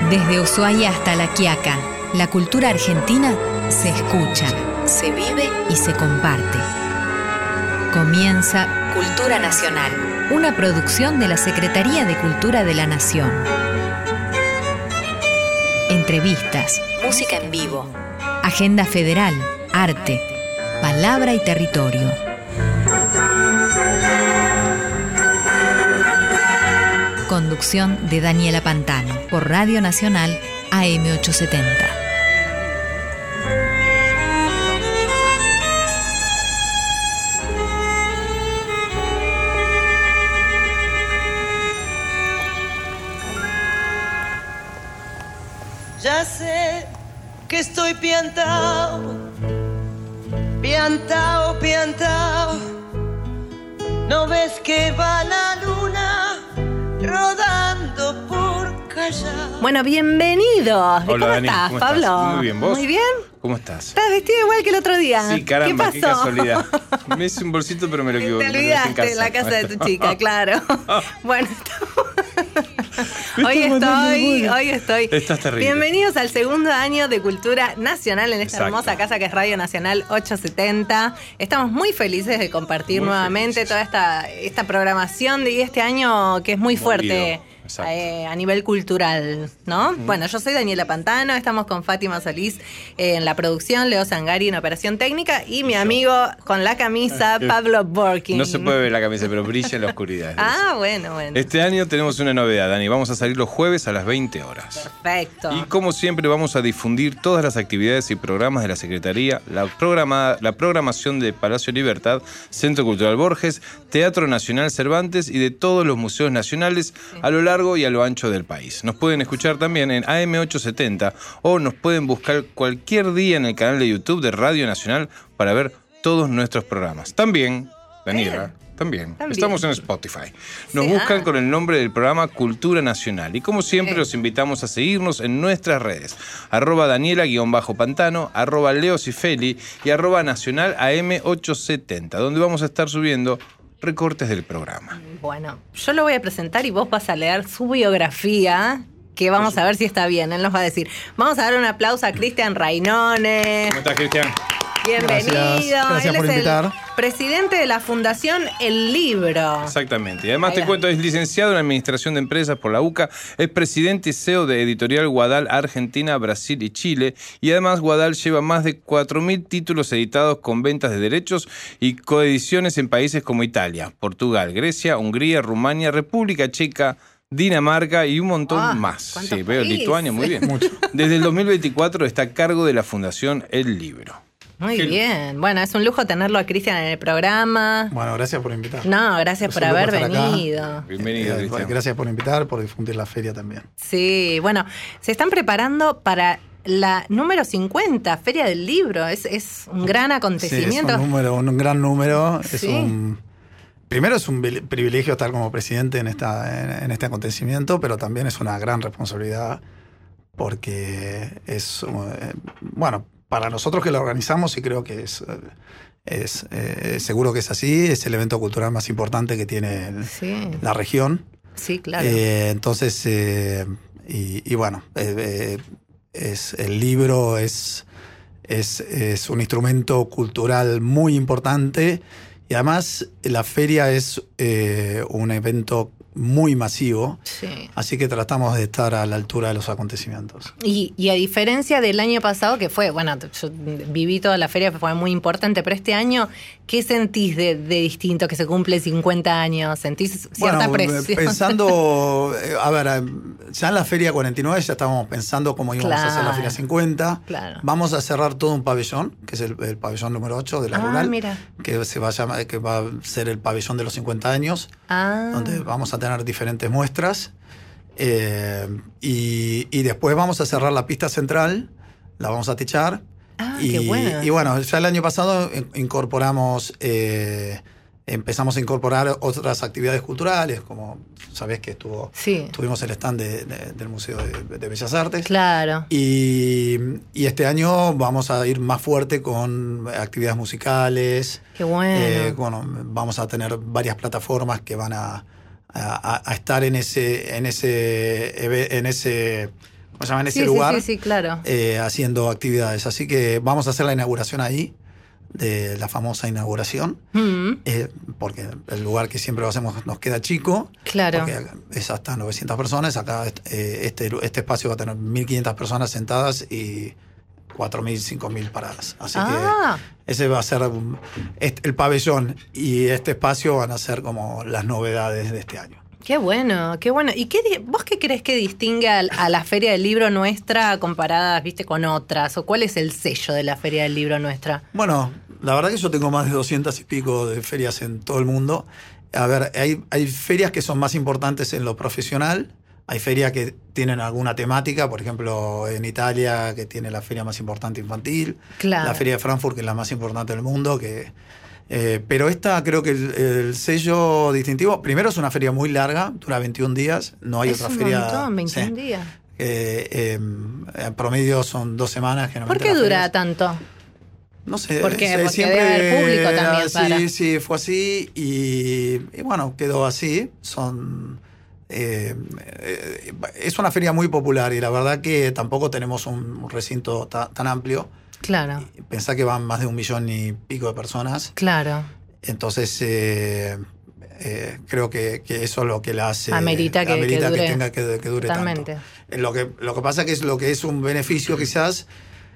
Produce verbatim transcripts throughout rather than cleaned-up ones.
Desde Ushuaia hasta La Quiaca, la cultura argentina se escucha, se vive y se comparte. Comienza Cultura Nacional, una producción de la Secretaría de Cultura de la Nación. Entrevistas, música en vivo, agenda federal, arte, palabra y territorio. Conducción de Daniela Pantano, por Radio Nacional A M ochocientos setenta. Ya sé que estoy piantao, piantao, piantao. ¿No ves que va la luna rodando por Callao? Bueno, bienvenidos. Hola, ¿Cómo Dani, estás, ¿cómo Pablo? estás? Muy bien, ¿vos? Muy bien. ¿Cómo estás? Estás vestido igual que el otro día. Sí, caramba, ¿Qué qué, pasó? casualidad. Me hice un bolsito, pero me lo equivoqué. Te me lo dejé olvidaste en la casa de tu chica, claro. Bueno, hoy estoy, hoy estoy. Estás terrible. Bienvenidos al segundo año de Cultura Nacional en esta Exacto. hermosa casa que es Radio Nacional ochocientos setenta. Estamos muy felices de compartir Muy nuevamente felices. toda esta, esta programación de este año que es muy fuerte. Exacto. Eh, a nivel cultural, ¿no? Mm. Bueno, yo soy Daniela Pantano, estamos con Fátima Solís eh, en la producción, Leo Zangari en operación técnica y mi Yo. amigo con la camisa, Pablo Borkin. No se puede ver la camisa, pero brilla en la oscuridad. Ah, bueno, bueno. Este año tenemos una novedad, Dani. Vamos a salir los jueves a las veinte horas. Perfecto. Y como siempre vamos a difundir todas las actividades y programas de la Secretaría, la, programa, la programación de Palacio Libertad, Centro Cultural Borges, Teatro Nacional Cervantes y de todos los museos nacionales sí. a lo largo y a lo ancho del país. Nos pueden escuchar también en A M ochocientos setenta o nos pueden buscar cualquier día en el canal de YouTube de Radio Nacional para ver todos nuestros programas. También, Daniela, también, también. estamos en Spotify. Nos sí, buscan ah. con el nombre del programa Cultura Nacional. Y como siempre, sí. los invitamos a seguirnos en nuestras redes. Arroba Daniela-Pantano, arroba Leo Cifeli y arroba Nacional A M ochocientos setenta, donde vamos a estar subiendo recortes del programa. Bueno, yo lo voy a presentar y vos vas a leer su biografía, que vamos a ver si está bien. Él nos va a decir. Vamos a dar un aplauso a Cristian Rainone. ¿Cómo estás, Cristian? Bienvenido. Gracias, Gracias Él por es invitar. El presidente de la Fundación El Libro. Exactamente. Y además Ahí te va. cuento, es licenciado en Administración de Empresas por la U C A, es presidente y C E O de Editorial Guadal Argentina, Brasil y Chile. Y además Guadal lleva más de cuatro mil títulos editados con ventas de derechos y coediciones en países como Italia, Portugal, Grecia, Hungría, Rumania, República Checa, Dinamarca y un montón ah, más. Sí, veo países? Lituania, muy bien. Mucho. Desde el dos mil veinticuatro está a cargo de la Fundación El Libro. Muy Qué bien. Bueno, es un lujo tenerlo a Cristian en el programa. Bueno, gracias por invitar. No, gracias Es por un lujo haber estar acá. venido. Bienvenido, Eh, Cristian. gracias por invitar, por difundir la feria también. Sí, bueno, se están preparando para la número cincuenta, Feria del Libro. Es, es un gran acontecimiento. Sí, es un número, un gran número. Es Sí. un, primero es un privilegio estar como presidente en, esta, en, en este acontecimiento, pero también es una gran responsabilidad porque es, eh, bueno, para nosotros que lo organizamos y creo que es, es eh, seguro que es así, es el evento cultural más importante que tiene el, Sí. la región. Sí, claro. Eh, entonces, eh, y, y bueno, eh, eh, es, el libro es, es, es un instrumento cultural muy importante y además la feria es eh, un evento muy masivo, Sí. así que tratamos de estar a la altura de los acontecimientos. Y, y a diferencia del año pasado, que fue, bueno, yo viví toda la feria, fue muy importante, pero este año, ¿qué sentís de, de distinto que se cumple cincuenta años? ¿Sentís cierta Bueno, presión? pensando, eh, a ver, ya en la feria cuarenta y nueve ya estábamos pensando cómo íbamos Claro. a hacer la feria cincuenta. Claro. Vamos a cerrar todo un pabellón, que es el, el pabellón número ocho de la Ah, rural, mira. que se va a llamar, que va a ser el pabellón de los cincuenta años, Ah. donde vamos a tener diferentes muestras. Eh, y, y después vamos a cerrar la pista central, la vamos a techar. Ah, y, qué bueno. y bueno, ya el año pasado incorporamos, eh, empezamos a incorporar otras actividades culturales, como sabés que estuvo, Sí. tuvimos el stand de, de, del Museo de, de Bellas Artes. Claro. Y, y este año vamos a ir más fuerte con actividades musicales. Qué bueno. Eh, bueno, vamos a tener varias plataformas que van a, a, a estar en ese, en ese, en ese ¿cómo se llama? En ese Sí, sí, lugar, sí, sí, claro. eh, haciendo actividades. Así que vamos a hacer la inauguración ahí, de la famosa inauguración, Mm, eh, porque el lugar que siempre lo hacemos nos queda chico, claro. porque es hasta novecientas personas. Acá eh, este, este espacio va a tener mil quinientas personas sentadas y cuatro mil, cinco mil paradas. Así Ah. que ese va a ser um, este- el pabellón y este espacio van a ser como las novedades de este año. Qué bueno, qué bueno. ¿Y qué di- vos qué crees que distingue al- a la Feria del Libro nuestra comparada, viste, con otras? ¿O cuál es el sello de la Feria del Libro nuestra? Bueno, la verdad que yo tengo más de doscientas y pico de ferias en todo el mundo. A ver, hay, hay ferias que son más importantes en lo profesional. Hay ferias que tienen alguna temática, por ejemplo, en Italia, que tiene la feria más importante infantil. Claro. La feria de Frankfurt, que es la más importante del mundo. Que, eh, pero esta creo que el, el sello distintivo, primero es una feria muy larga, dura veintiún días. No hay Es otra un feria. montón, veintiún sí. días. Eh, eh, en promedio son dos semanas. ¿Por qué dura tanto? No sé, ¿Por qué? se- Porque debe haber público también sí, para. sí, fue así y, y bueno, quedó así. Son eh, eh, es una feria muy popular y la verdad que tampoco tenemos un, un recinto ta- tan amplio. Claro, Pensá que van más de un millón y pico de personas. claro. Entonces eh, eh, creo que, que eso es lo que la hace. Amerita que- amerita que dure. tenga que, que dure Totalmente. tanto. Eh, Lo que, lo que pasa que es lo que es un beneficio quizás.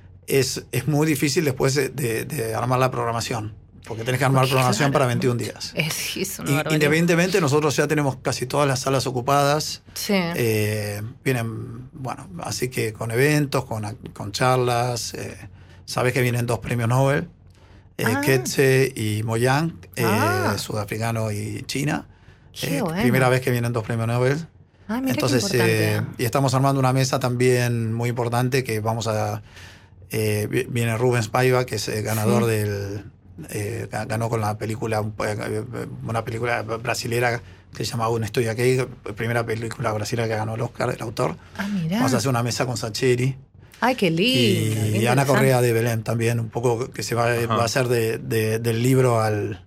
Es, es muy difícil después de, de- de armar la programación, porque tenés que armar Porque, programación claro, para veintiún días. Es, es una Y- barbaridad. Independientemente, nosotros ya tenemos casi todas las salas ocupadas. Sí. Eh, vienen, bueno, así que con eventos, con, con charlas. Eh, sabés que vienen dos premios Nobel, eh, Ah. Ketze y Moyang, eh, Ah. sudafricano y China. Qué Eh, bueno. Primera vez que vienen dos premios Nobel. Ah, mira Entonces, qué importante. eh, y estamos armando una mesa también muy importante que vamos a... eh, vi- viene Rubens Paiva, que es el ganador Sí. del... eh, ga- ganó con la película, un po- eh, una película brasilera que se llama Un Estoy Aquí, primera película brasilera que ganó el Oscar, el autor. Ah, mirá. Vamos a hacer una mesa con Sacheri Ay, qué lindo. y, qué y Ana interesante. Correa de Belén también, un poco que se va, Ajá. va a hacer de, de- del libro al,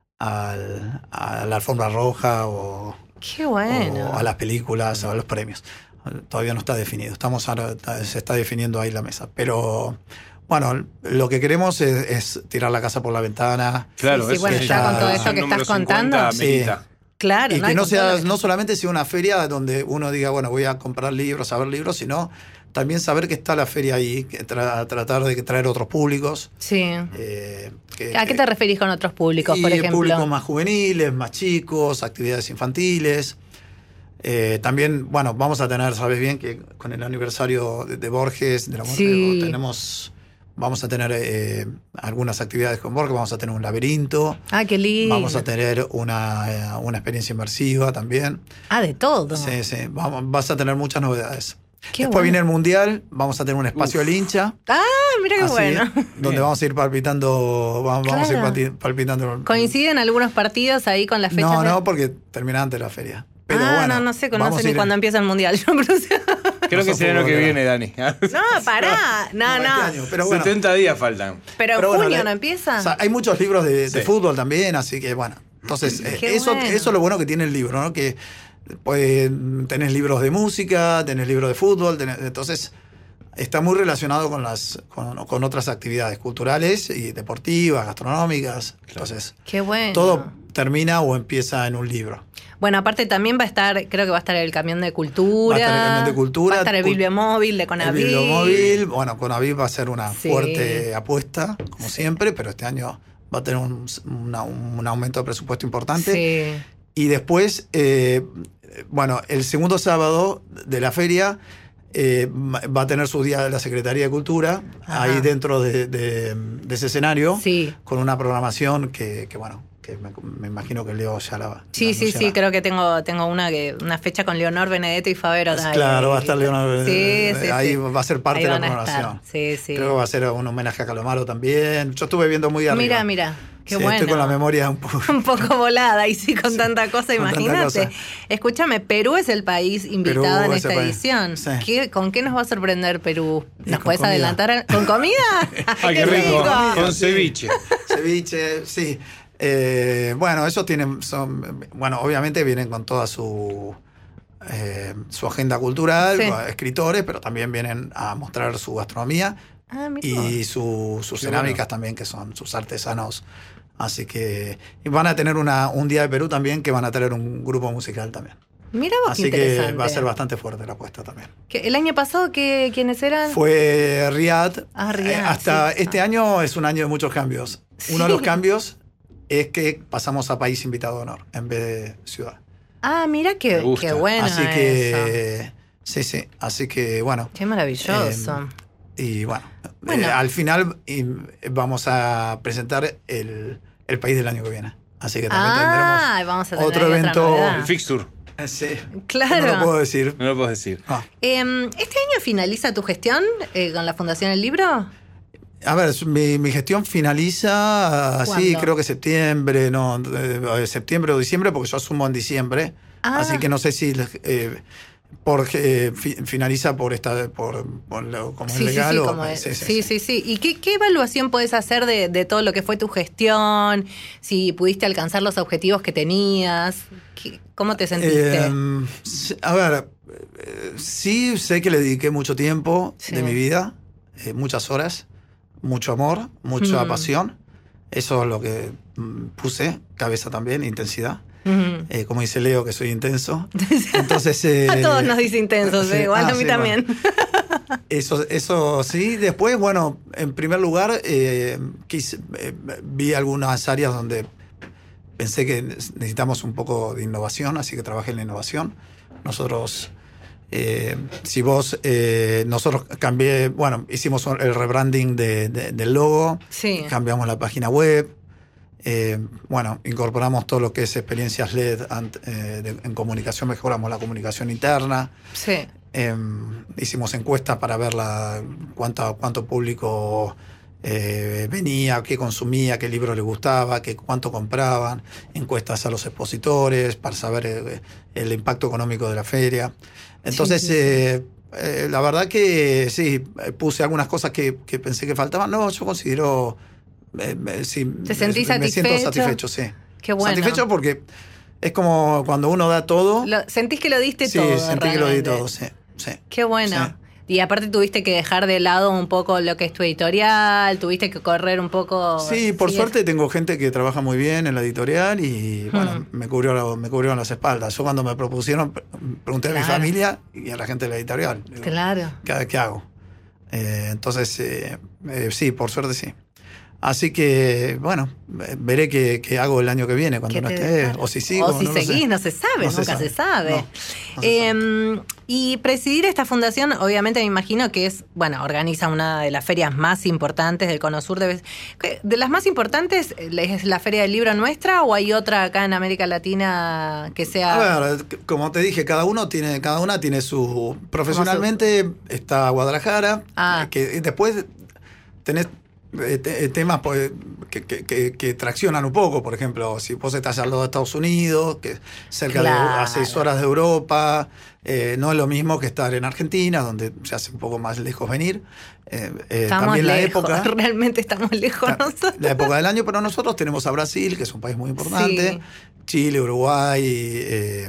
al, a la alfombra roja o Qué bueno. o a las películas o a los premios. Todavía no está definido. Estamos ahora, se está definiendo ahí la mesa. Pero bueno, lo que queremos es, es tirar la casa por la ventana. Claro, Sí, sí, eso bueno, sí, ya con todo es esto el que número estás cincuenta contando. Sí. amerita. Claro. Y no que hay no con sea, todo lo que- no solamente sea una feria donde uno diga, bueno, voy a comprar libros, a ver libros, sino también saber que está la feria ahí, que tra- tratar de traer otros públicos. Sí. eh, que- ¿A qué te referís con otros públicos, y por ejemplo? públicos más juveniles, más chicos, actividades infantiles. Eh, también, bueno, vamos a tener, sabes bien, que con el aniversario de, de Borges, de la muerte, Sí. tenemos, vamos a tener eh, algunas actividades con Borges, vamos a tener un laberinto, Ah, qué lindo. vamos a tener una, eh, una experiencia inmersiva también. Ah, de todo. Sí, sí, vamos, vas a tener muchas novedades. Qué Después bueno. viene el Mundial, vamos a tener un espacio del hincha. Ah, mira qué así, bueno. donde Bien. vamos a ir palpitando, vamos, vamos a ir Claro. palpi- palpitando. ¿Coinciden algunos partidos ahí con las fechas? No, de- no, porque termina antes la feria. Pero ah, bueno, no, no sé, no vamos sé a ni ir- cuándo empieza el mundial. Yo, pero- Creo No que sos será lo que futbolera. viene, Dani. no, pará. No, este no. año, pero bueno, setenta días faltan. Pero en pero bueno, junio la- no empieza. o sea, hay muchos libros de, de Sí. fútbol también, así que bueno. Entonces, eh, Qué eso, bueno. eso es lo bueno que tiene el libro, ¿no? Que pues, tenés libros de música, tenés libros de fútbol, tenés- entonces está muy relacionado con las con, con otras actividades culturales y deportivas, gastronómicas. Entonces, Qué bueno. todo termina o empieza en un libro. Bueno, aparte también va a estar, creo que va a estar el camión de cultura. Va a estar el camión de cultura, Va a estar el cul- bibliomóvil de El Conavip. bibliomóvil, bueno, Conavip va a ser una Sí. fuerte apuesta, como siempre, pero este año va a tener un, una- un aumento de presupuesto importante. Sí. Y después, eh, bueno, el segundo sábado de la feria eh, va a tener su día de la Secretaría de Cultura, Ajá. ahí dentro de, de- de ese escenario, Sí. con una programación que, que, bueno, que me, me imagino que Leo ya la Sí, la sí, sí, anunciará. creo que tengo, tengo una que una fecha con Leonor, Benedetto y Favero. Pues claro, va a estar Leonor. Sí, sí, ahí sí. va a ser parte Ahí de la van a estar. programación. Sí, sí. Creo que va a ser un homenaje a Calamaro también. Yo estuve viendo muy arriba. Mira, mira, qué Sí, bueno. Estoy con la memoria un poco. Un poco volada y sí, con tanta cosa, con tanta imagínate. cosa. Escúchame, Perú es el país invitado Perú en es el esta país. edición. Sí. ¿Qué- ¿Con qué nos va a sorprender Perú? Y ¿Nos con puedes comida. adelantar? ¿Con comida? Ay, qué rico. Con Sí. ceviche. Ceviche, sí. Eh, bueno, esos tienen, son, bueno, obviamente vienen con toda su, eh, su agenda cultural, Sí. escritores, pero también vienen a mostrar su gastronomía Ah, mira y vos. su- sus Qué cerámicas bueno. también, que son sus artesanos. Así que y van a tener una, un día de Perú también, que van a tener un grupo musical también. Mira vos, Así qué que interesante. va a ser bastante fuerte la apuesta también. ¿Que ¿El año pasado qué, quiénes eran? Fue Riyadh. Ah, Riyadh, Eh, hasta sí. este Ah. año es un año de muchos cambios. Uno de Sí. los cambios es que pasamos a país invitado de honor en vez de ciudad. Ah, mira Me qué, gusta. qué bueno Así eso. que sí, sí. Así que bueno. Qué maravilloso. Eh, y bueno, Bueno. eh, al final y, vamos a presentar el, el país del año que viene. Así que también Ah, vamos a tener otro ahí otra evento- novedad. El fixture, tendremos. Sí, Claro. No lo puedo decir. no lo puedo decir. Ah. Em, ¿Este año finaliza tu gestión eh, con la Fundación El Libro? A ver, mi, mi gestión finaliza, ¿Cuándo? sí, creo que septiembre, no, eh, septiembre o diciembre, porque yo asumo en diciembre. Ah. Así que no sé si eh, por, eh, fi- finaliza por esta, por, por lo, como es Sí, sí, legal sí, o- como es. sí, sí, sí, sí, sí. ¿Y qué, qué evaluación puedes hacer de, de todo lo que fue tu gestión? Si pudiste alcanzar los objetivos que tenías. ¿Qué- ¿Cómo te sentiste? Eh, sí, a ver, eh, sí sé que le dediqué mucho tiempo Sí. de mi vida, eh, muchas horas, mucho amor, mucha Mm. pasión. Eso es lo que mm, puse, cabeza también, intensidad. Ujú. Eh, como dice Leo, que soy intenso. Entonces, eh, A todos nos dice intensos, sí, eh, igual ah, a mí sí, también. Eso, eso sí. Después, bueno, en primer lugar, eh, quise- eh, vi algunas áreas donde pensé que necesitamos un poco de innovación, así que trabajé en la innovación. Nosotros, eh, si vos, eh, nosotros cambié, bueno, hicimos el rebranding de- de- del logo, Sí. cambiamos la página web. Eh, bueno, incorporamos todo lo que es experiencias L E D ant- eh, de- en comunicación, mejoramos la comunicación interna. Sí. Eh, hicimos encuestas para ver la, cuánto, cuánto público eh, venía, qué consumía, qué libro le gustaba, qué, cuánto compraban, encuestas a los expositores para saber eh, el impacto económico de la feria. Entonces, Sí, sí, sí. eh, eh, la verdad que sí, eh, puse algunas cosas que, que pensé que faltaban. No, yo considero... eh, eh, sí, ¿Te sentís me, me siento satisfecho? satisfecho, sí. Qué bueno. Satisfecho porque es como cuando uno da todo. Lo- sentís que lo diste sí, todo. sentí que lo di realmente. todo, sí. sí. Qué bueno. Sí. Y aparte tuviste que dejar de lado un poco lo que es tu editorial, tuviste que correr un poco. Sí, por Sí, suerte tengo gente que trabaja muy bien en la editorial y bueno, Hmm. me, cubrió, la- me cubrieron las espaldas. Yo cuando me propusieron, pre- pregunté a mi Claro. familia y a la gente de la editorial. Digo, Claro. ¿Qué, qué hago? Eh, entonces, eh, eh, sí, por suerte sí. Así que, bueno, eh, veré qué, qué hago el año que viene cuando ¿Qué no te esté. depara? O si sigo. O si no lo sé. seguís, no se sabe, No se nunca sabe. se sabe. No, no se Eh, y presidir esta fundación, obviamente me imagino que es, bueno, organiza una de las ferias más importantes del Cono Sur. ¿De, de las más importantes es la Feria del Libro nuestra o hay otra acá en América Latina que sea... A ver, c- como te dije, cada uno tiene, cada una tiene su. Profesionalmente está Guadalajara, Ah. que después tenés eh, te- temas pues, que, que- que- que traccionan un poco. Por ejemplo, si vos estás al lado de Estados Unidos, que cerca Claro. de a seis horas de Europa, eh, no es lo mismo que estar en Argentina, donde se hace un poco más lejos venir. Eh, eh, Estamos también la lejos, época. realmente estamos lejos Ta- nosotros. La época del año, pero nosotros tenemos a Brasil, que es un país muy importante, Sí. Chile, Uruguay, eh,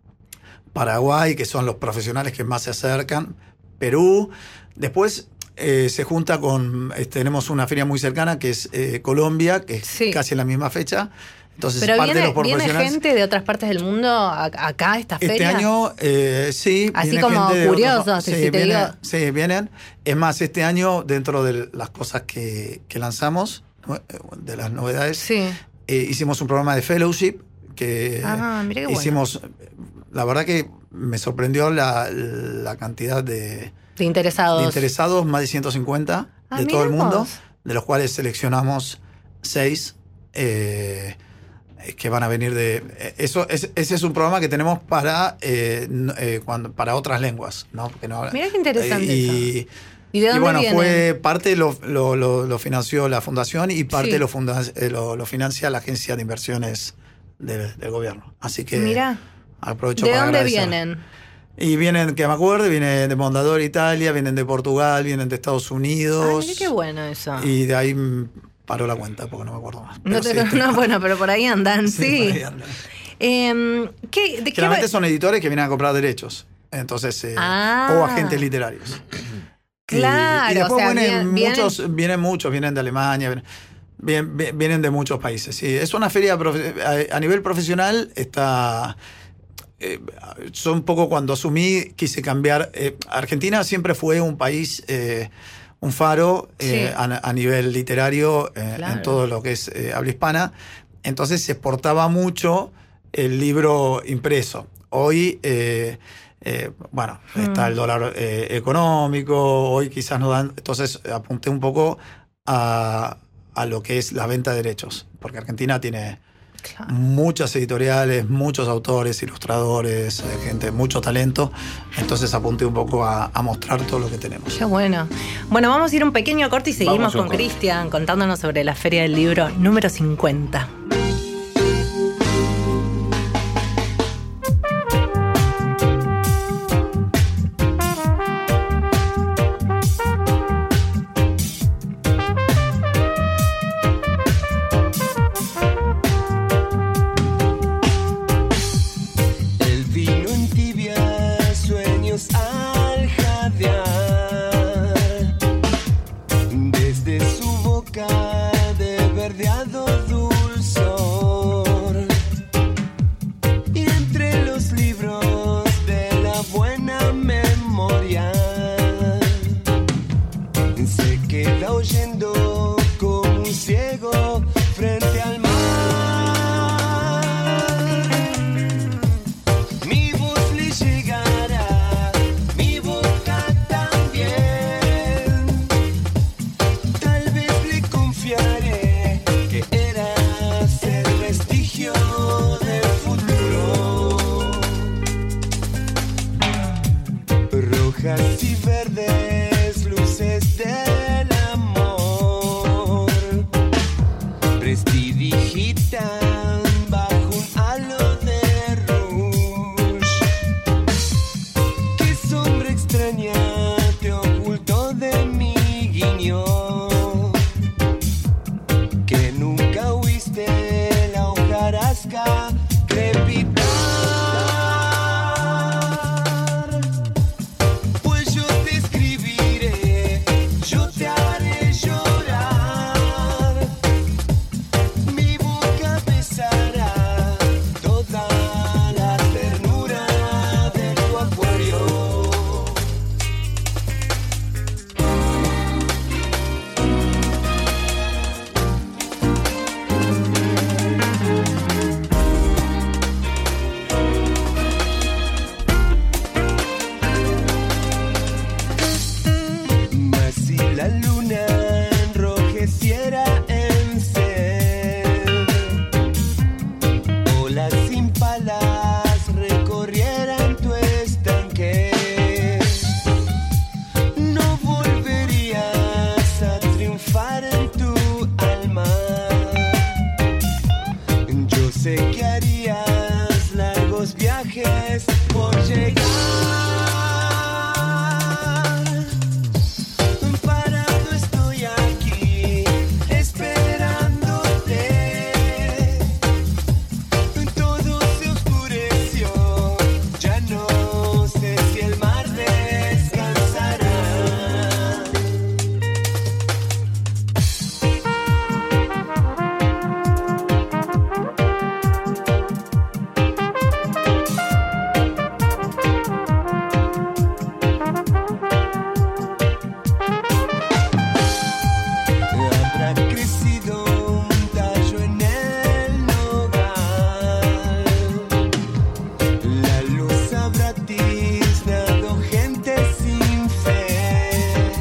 Paraguay, que son los profesionales que más se acercan, Perú. Después eh, se junta con, eh, tenemos una feria muy cercana que es eh, Colombia, que es Sí. casi en la misma fecha. Entonces, Pero parte de viene, los viene profesionales. gente de otras partes del mundo a- acá a esta Este feria. año, eh, sí. Así viene como gente de curiosos, otros- si sí, te viene- digo. sí, vienen. Es más, este año, dentro de las cosas que, que lanzamos, ¿no? de las novedades, Sí. eh, hicimos un programa de fellowship que Ah, mirá qué bueno. hicimos. La verdad que me sorprendió la, la cantidad de, De interesados. de interesados, más de ciento cincuenta Ah, de todo el mirá mundo, vos. de los cuales seleccionamos seis eh, que van a venir de... eh, eso es, ese es un programa que tenemos para, eh, no- eh, cuando, para otras lenguas, ¿no? Porque no hablan- Mirá qué interesante y, ¿Y de dónde y bueno, vienen? fue parte lo, lo, lo, lo financió la fundación y parte Sí. lo, funda, eh, lo, lo financia la agencia de inversiones del, del gobierno. Así que Mirá. aprovecho ¿De para dónde agradecer. vienen? Y vienen, que me acuerde, vienen de Mondadori, Italia, vienen de Portugal, vienen de Estados Ay, Unidos. mirá qué bueno eso. Y de ahí mm, paró la cuenta porque no me acuerdo más. No, Pero te- sí, no, bueno, pero por ahí andan, sí, sí. por ahí andan. Eh, ¿qué, ¿De Generalmente qué va? son editores que vienen a comprar derechos. Entonces, eh, Ah. o agentes literarios. Claro, Y, y después o sea, vienen, bien- muchos, vienen muchos, vienen de Alemania, vienen, vienen- vienen de muchos países. Sí, es una feria profe- a, a nivel profesional, está. Eh, yo un poco cuando asumí quise cambiar. eh, Argentina siempre fue un país, eh, un faro eh, Sí. a, a nivel literario eh, Claro. en todo lo que es eh, habla hispana. Entonces se exportaba mucho el libro impreso. Hoy, eh, eh, bueno, Mm. está el dólar eh, económico, hoy quizás no dan. Entonces apunté un poco a, a lo que es la venta de derechos, porque Argentina tiene Claro. muchas editoriales, muchos autores, ilustradores, eh, gente, mucho talento. Entonces apunté un poco a, a mostrar todo lo que tenemos. Qué bueno. Bueno, vamos a ir un pequeño corte y seguimos Vamos a un con corte. Cristian contándonos sobre la Feria del Libro número cincuenta. El vino en tibia, sueños al jadear. Desde su boca de verdeado dulzor. Y entre los libros de la buena memoria se queda oyendo como un ciego frente al mar. Mi voz le llegará, mi boca también. Tal vez le confiaré que eras el vestigio del futuro. Rojas y verdes, luces del amor, prestidigitan bajo un halo de rouge. Qué sombra extraña te ocultó de mi guiño, que nunca oíste la hojarasca crepitar. Pues yo te escribiré, yo te haré llorar. Mi boca besará toda la ternura de tu acuario. Mas si la luna enrojeciera en ser, olas sin palas recorrieran tu estanque, no volverías a triunfar en tu alma. Yo sé que harías largos viajes por llegar. Parado estoy aquí, esperándote. Todo se oscureció, ya no sé si el mar descansará. Habrá crecido un tallo en el nogal. La luz habrá tiznado gente sin fe.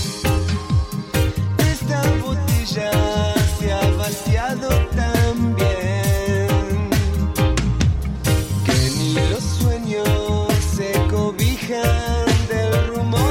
Esta botella se ha vaciado tan bien que ni los sueños se cobijan del rumor.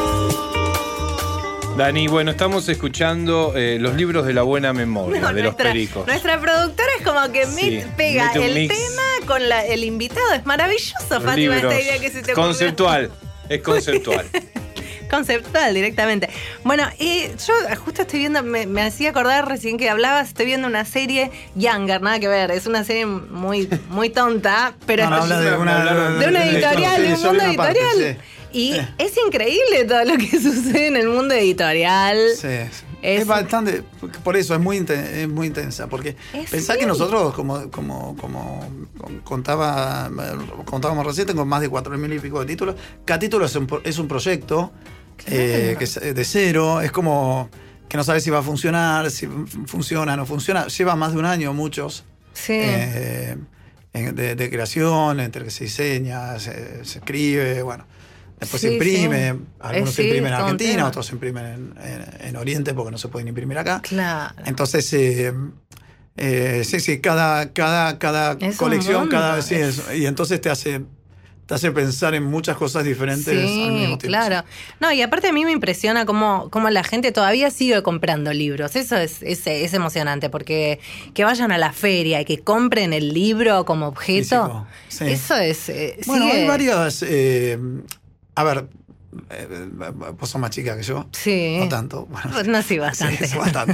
Dani, bueno, estamos escuchando eh, los libros de la buena memoria, No, de los nuestra, pericos. nuestra productora es como que Sí, mi- pega mete un el mix. tema con la- el invitado. Es maravilloso, Los Fátima, libros. esta idea que se te ocurrió. Conceptual, es conceptual. Conceptual, directamente. Bueno, y yo justo estoy viendo, me, me hacía acordar recién que hablabas, estoy viendo una serie Younger, nada que ver, es una serie muy, muy tonta, pero No, no, es habla de una, de una editorial, sí, de un solo mundo una parte, editorial. sí. Y Sí. es increíble todo lo que sucede en el mundo editorial. Sí, Es- es, bastante, por eso es muy, inten- es muy intensa, porque Es pensá sí. que nosotros, como, como, como contaba, contábamos recién, tengo más de cuatro mil y pico de títulos. Cada título es un, pro- es un proyecto eh, que es de cero, es como que no sabes si va a funcionar, si funciona, no funciona. Lleva más de un año muchos Sí. eh, en- de, de creación, entre que se diseña, se, se escribe, bueno. Después Sí, se imprime, sí. algunos Eh, se sí, imprimen en todo un Argentina, tema. otros se imprimen en, en- en Oriente porque no se pueden imprimir acá. Claro. Entonces, eh, eh, sí, sí, cada, cada, cada Es un colección, mundo. cada sí, es- y entonces te hace, te hace pensar en muchas cosas diferentes al mismo tiempo. Claro. No, y aparte a mí me impresiona cómo, cómo la gente todavía sigue comprando libros. Eso es, es, es emocionante, porque que vayan a la feria y que compren el libro como objeto, Físico, sí. eso es... eh, Bueno, sigue- hay varias. eh, a ver, eh, vos sos más chica que yo. Sí. No tanto. Bueno, Pues no, sí, bastante. Sí, bastante.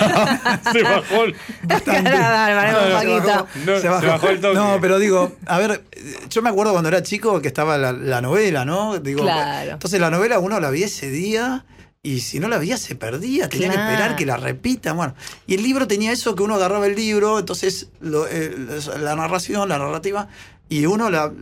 Se bajó el, Bastante. Cara, dale, No, un no, se poquito. bajó, No, se se bajó. bajó el toque. No, pero digo, a ver, yo me acuerdo cuando era chico que estaba la, la novela, ¿no? Digo, Claro. entonces la novela uno la veía ese día y si no la veía se perdía, tenía Claro. que esperar que la repitan. Bueno, y el libro tenía eso que uno agarraba el libro, entonces lo, eh, la narración, la narrativa, y uno la.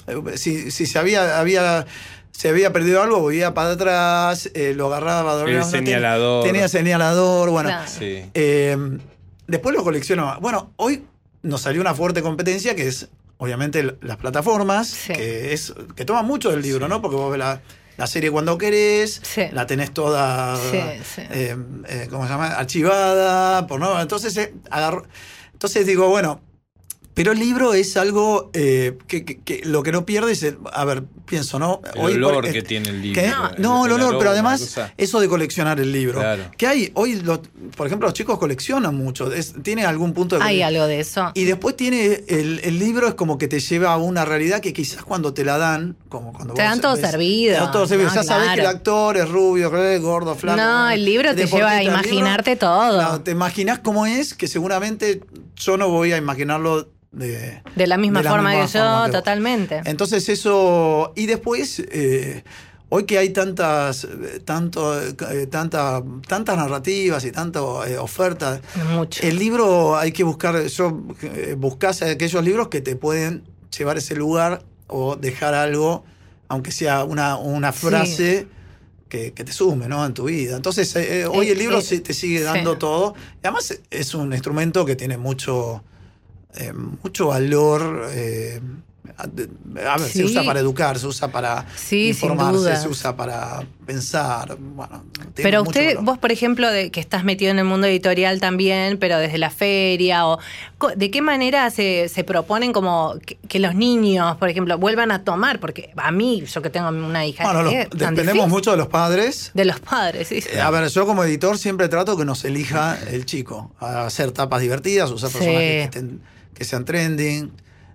Si, si se había. había se había perdido algo, volvía para atrás, eh, lo agarraba, El doblaba, señalador. Tenía señalador, bueno. Claro. Sí. Eh, después lo colecciono. Bueno, hoy nos salió una fuerte competencia que es, obviamente, l- las plataformas, Sí. que es que toman mucho del libro, ¿no? Porque vos ves la, la serie cuando querés, Sí. la tenés toda, Sí, sí. eh, eh, ¿cómo se llama? Archivada, por no. Entonces, eh, agarro- entonces digo, bueno. Pero el libro es algo eh, que, que- que lo que no pierde es, el- a ver, pienso, ¿no? El Hoy olor por- que eh, tiene el libro. ¿qué? El- No, el el olor, aroma, pero la además cosa. eso de coleccionar el libro. Claro. Que hay, hoy, los, por ejemplo, los chicos coleccionan mucho, es- tiene algún punto de... Hay algo de eso. Y después tiene, el, el libro es como que te lleva a una realidad que quizás cuando te la dan, como cuando Te vos dan todo ves- servido, te dan todo servido. ¿no? Ya sabés Claro. que el actor es rubio, que es gordo, flaco. No, el libro te deportista. lleva a El libro, imaginarte todo. claro, te imaginás cómo es, que seguramente yo no voy a imaginarlo de... De la misma de la forma misma que yo, forma que vos. totalmente. Entonces eso, y después, eh, hoy que hay tantas, eh, tanto, eh, tanta, tantas narrativas y tanta eh, oferta, Mucho. el libro hay que buscar, yo eh, buscás aquellos libros que te pueden llevar a ese lugar o dejar algo, aunque sea una, una frase. Que, que te sume, ¿no? En tu vida. Entonces, eh, eh, hoy Eh, el libro eh, sí te sigue sí. dando todo. Y además es un instrumento que tiene mucho, eh, mucho valor. eh, a a ver, se Sí. usa para educar, se usa para Sí, sin informarse, dudas. se usa para pensar. Bueno, tiene Pero mucho usted, valor. vos, por ejemplo, de, que estás metido en el mundo editorial también, pero desde la feria, o co- ¿de qué manera se, se proponen como que, que los niños, por ejemplo, vuelvan a tomar? Porque a mí, yo que tengo una hija, Bueno, los- es tan dependemos difícil. mucho de los padres. De los padres, sí. Eh, A ver, yo como editor siempre trato que nos elija el chico, a hacer tapas divertidas, usar Sí. personajes que, estén- que sean trending.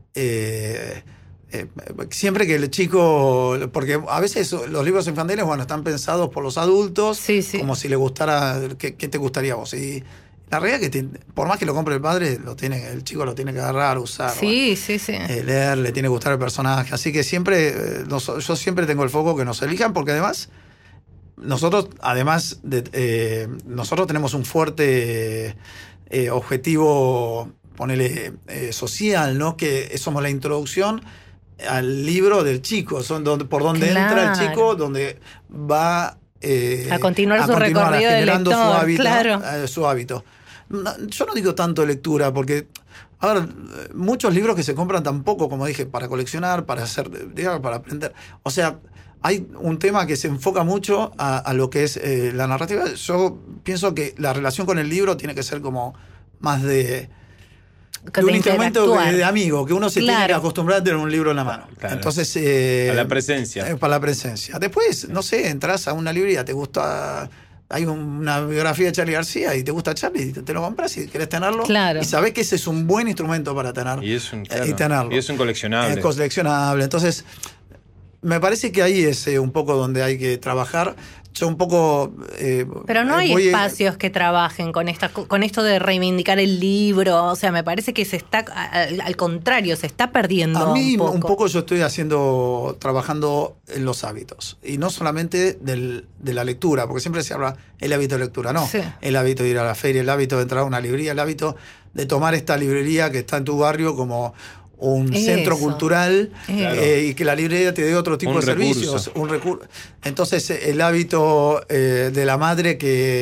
eh, eh, siempre que el chico, porque a veces los libros infantiles, bueno, están pensados por los adultos, Sí, sí. como si le gustara, ¿qué, qué te gustaría a vos? Y la realidad es que te- por más que lo compre el padre, lo tiene, el chico lo tiene que agarrar, usar. Sí, sí, sí. bueno, eh, leer, le tiene que gustar el personaje. Así que siempre, eh, nos- yo siempre tengo el foco que nos elijan, porque además, nosotros, además de, eh, nosotros tenemos un fuerte eh, objetivo, ponele, eh, social, ¿no? Que somos la introducción al libro del chico, son donde, por donde entra el Claro. chico, donde va eh, A continuar su recorrido de generando su lector, hábito, claro. eh, su hábito. No, yo no digo tanto lectura, porque a ver, muchos libros que se compran tampoco, como dije, para coleccionar, para hacer, digamos, para aprender. O sea, hay un tema que se enfoca mucho a, a lo que es eh, la narrativa. Yo pienso que la relación con el libro tiene que ser como más de, Que de un de instrumento interactuar. de, de amigo, que uno se tiene Claro. que acostumbrar a tener un libro en la mano. Claro. Entonces, eh, A la presencia. eh, para la presencia. Después, no sé, entras a una librería, te gusta, hay una biografía de Charly García y te gusta Charly, te, te lo compras y querés tenerlo. Claro. Y sabés que ese es un buen instrumento para tener. Y es un, eh, claro, y tenerlo. y es un coleccionable. Es coleccionable. Entonces, me parece que ahí es eh, un poco donde hay que trabajar. Yo un poco... Eh, Pero no hay voy, espacios que trabajen con esta, con esto de reivindicar el libro. O sea, me parece que se está, al, al contrario, se está perdiendo A mí un poco. un poco yo estoy haciendo, trabajando en los hábitos. Y no solamente del, de la lectura, porque siempre se habla el hábito de lectura. No, Sí. el hábito de ir a la feria, el hábito de entrar a una librería, el hábito de tomar esta librería que está en tu barrio como un Eso. centro cultural Claro. eh, y que la librería te dé otro tipo Un de recurso. servicios. Un recurso. Entonces, el hábito eh, de la madre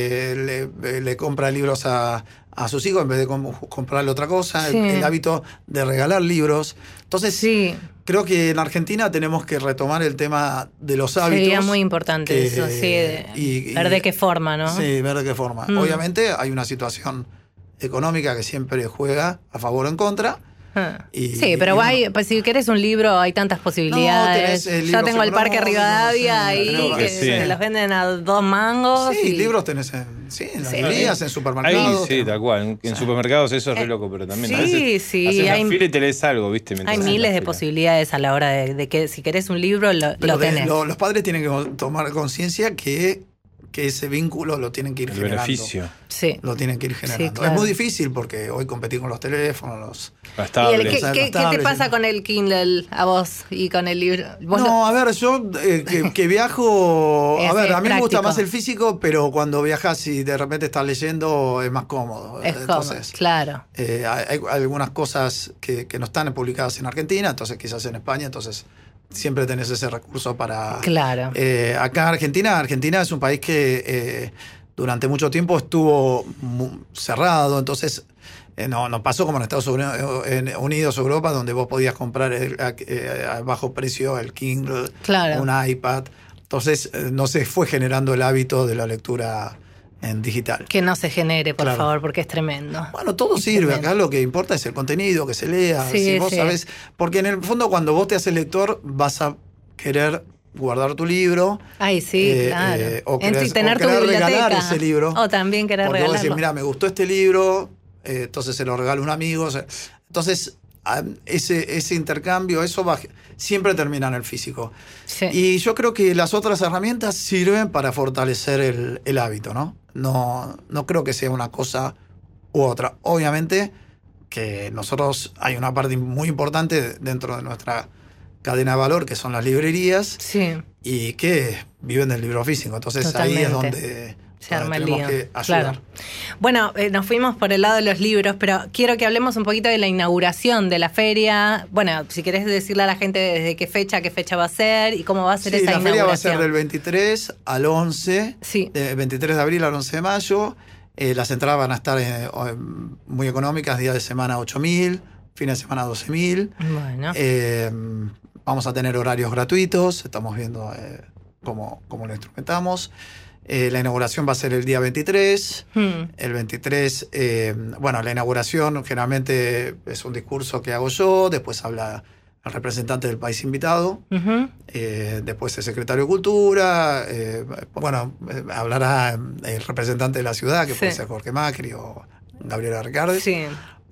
que le, le compra libros a, a sus hijos en vez de com- comprarle otra cosa, Sí. el, el hábito de regalar libros. Entonces, Sí. creo que en Argentina tenemos que retomar el tema de los hábitos. Sería muy importante que- eso, sí. De, y- ver y- de qué forma, ¿no? Sí, ver de qué forma. Mm. Obviamente hay una situación económica que siempre juega a favor o en contra. Ah. Y- sí, pero y hay, bueno. pues si querés un libro hay tantas posibilidades. tenés, eh, Yo libros tengo el Parque económicos, Rivadavia sí, ahí tenés- que Sí. se los venden a dos mangos. Sí, y- libros tenés en, sí, en las Sí. librerías, en Ahí supermercados. sí, tal cual. En, en supermercados eso es re loco, pero también sí, a veces sí, haces la hay- fila y te lees algo, ¿viste? Mientras Hay haces la miles de fila. posibilidades a la hora de, de que si querés un libro lo, Pero lo de- tenés. lo- los padres tienen que tomar conciencia que, que ese vínculo lo tienen que ir El generando. beneficio. Sí. Lo tienen que ir generando. claro. Es muy difícil porque hoy competir con los teléfonos, los... Las ¿Y el, tablets. qué, o sea, qué- los qué te tablets, pasa ¿no? con el Kindle a vos y con el libro? ¿Vos lo- No, a ver, yo eh, que, que viajo, a Es- ver, es a mí me gusta práctico. más el físico, pero cuando viajas y de repente estás leyendo es más cómodo. es como, Entonces, claro. eh, hay, hay algunas cosas que, que no están publicadas en Argentina, entonces quizás en España, entonces siempre tenés ese recurso para... Claro. Eh, acá en Argentina, Argentina es un país que eh, durante mucho tiempo estuvo mu- cerrado, entonces eh, no, no pasó como en Estados Unidos, en Unidos, Europa, donde vos podías comprar el- a, eh, a bajo precio el Kindle, Claro. un iPad. Entonces eh, no se fue generando el hábito de la lectura en digital. Que no se genere, por Claro. favor, porque es tremendo. Bueno, todo sirve. Acá lo que importa es el contenido, que se lea. Sí, si vos sí. sabés, porque en el fondo cuando vos te haces lector vas a querer guardar tu libro. Ay, sí, eh, claro. eh, o En- querés- y tener o tu querer biblioteca. regalar ese libro. O también querer Porque vos regalarlo. decís, mira, me gustó este libro, eh, entonces se lo regalo a un amigo. o sea, entonces, ah, ese, ese intercambio, eso va, siempre termina en el físico. Sí. Y yo creo que las otras herramientas sirven para fortalecer el, el hábito, ¿no? No, no creo que sea una cosa u otra. Obviamente que nosotros hay una parte muy importante dentro de nuestra cadena de valor, que son las librerías, Sí. y que viven del libro físico. Entonces ahí es Totalmente. donde, Se donde arma el tenemos lío. que ayudar. Claro. Bueno, eh, nos fuimos por el lado de los libros, pero quiero que hablemos un poquito de la inauguración de la feria. Bueno, si querés decirle a la gente desde qué fecha, qué fecha va a ser y cómo va a ser Sí, esa la feria va a ser inauguración. del veintitrés al once, Sí. de veintitrés de abril al once de mayo. Eh, las entradas van a estar eh, o- muy económicas, días de semana ocho mil, fines de semana doce mil. Bueno. Eh, vamos a tener horarios gratuitos, estamos viendo eh, cómo, cómo lo instrumentamos. Eh, la inauguración va a ser el día veintitrés. Hmm. El veintitrés, eh, bueno, la inauguración generalmente es un discurso que hago yo, después habla el representante del país invitado, Ujú. eh, después el secretario de Cultura, eh, bueno, eh, hablará el representante de la ciudad, que Sí. puede ser Jorge Macri o Gabriela Ricardi. Sí.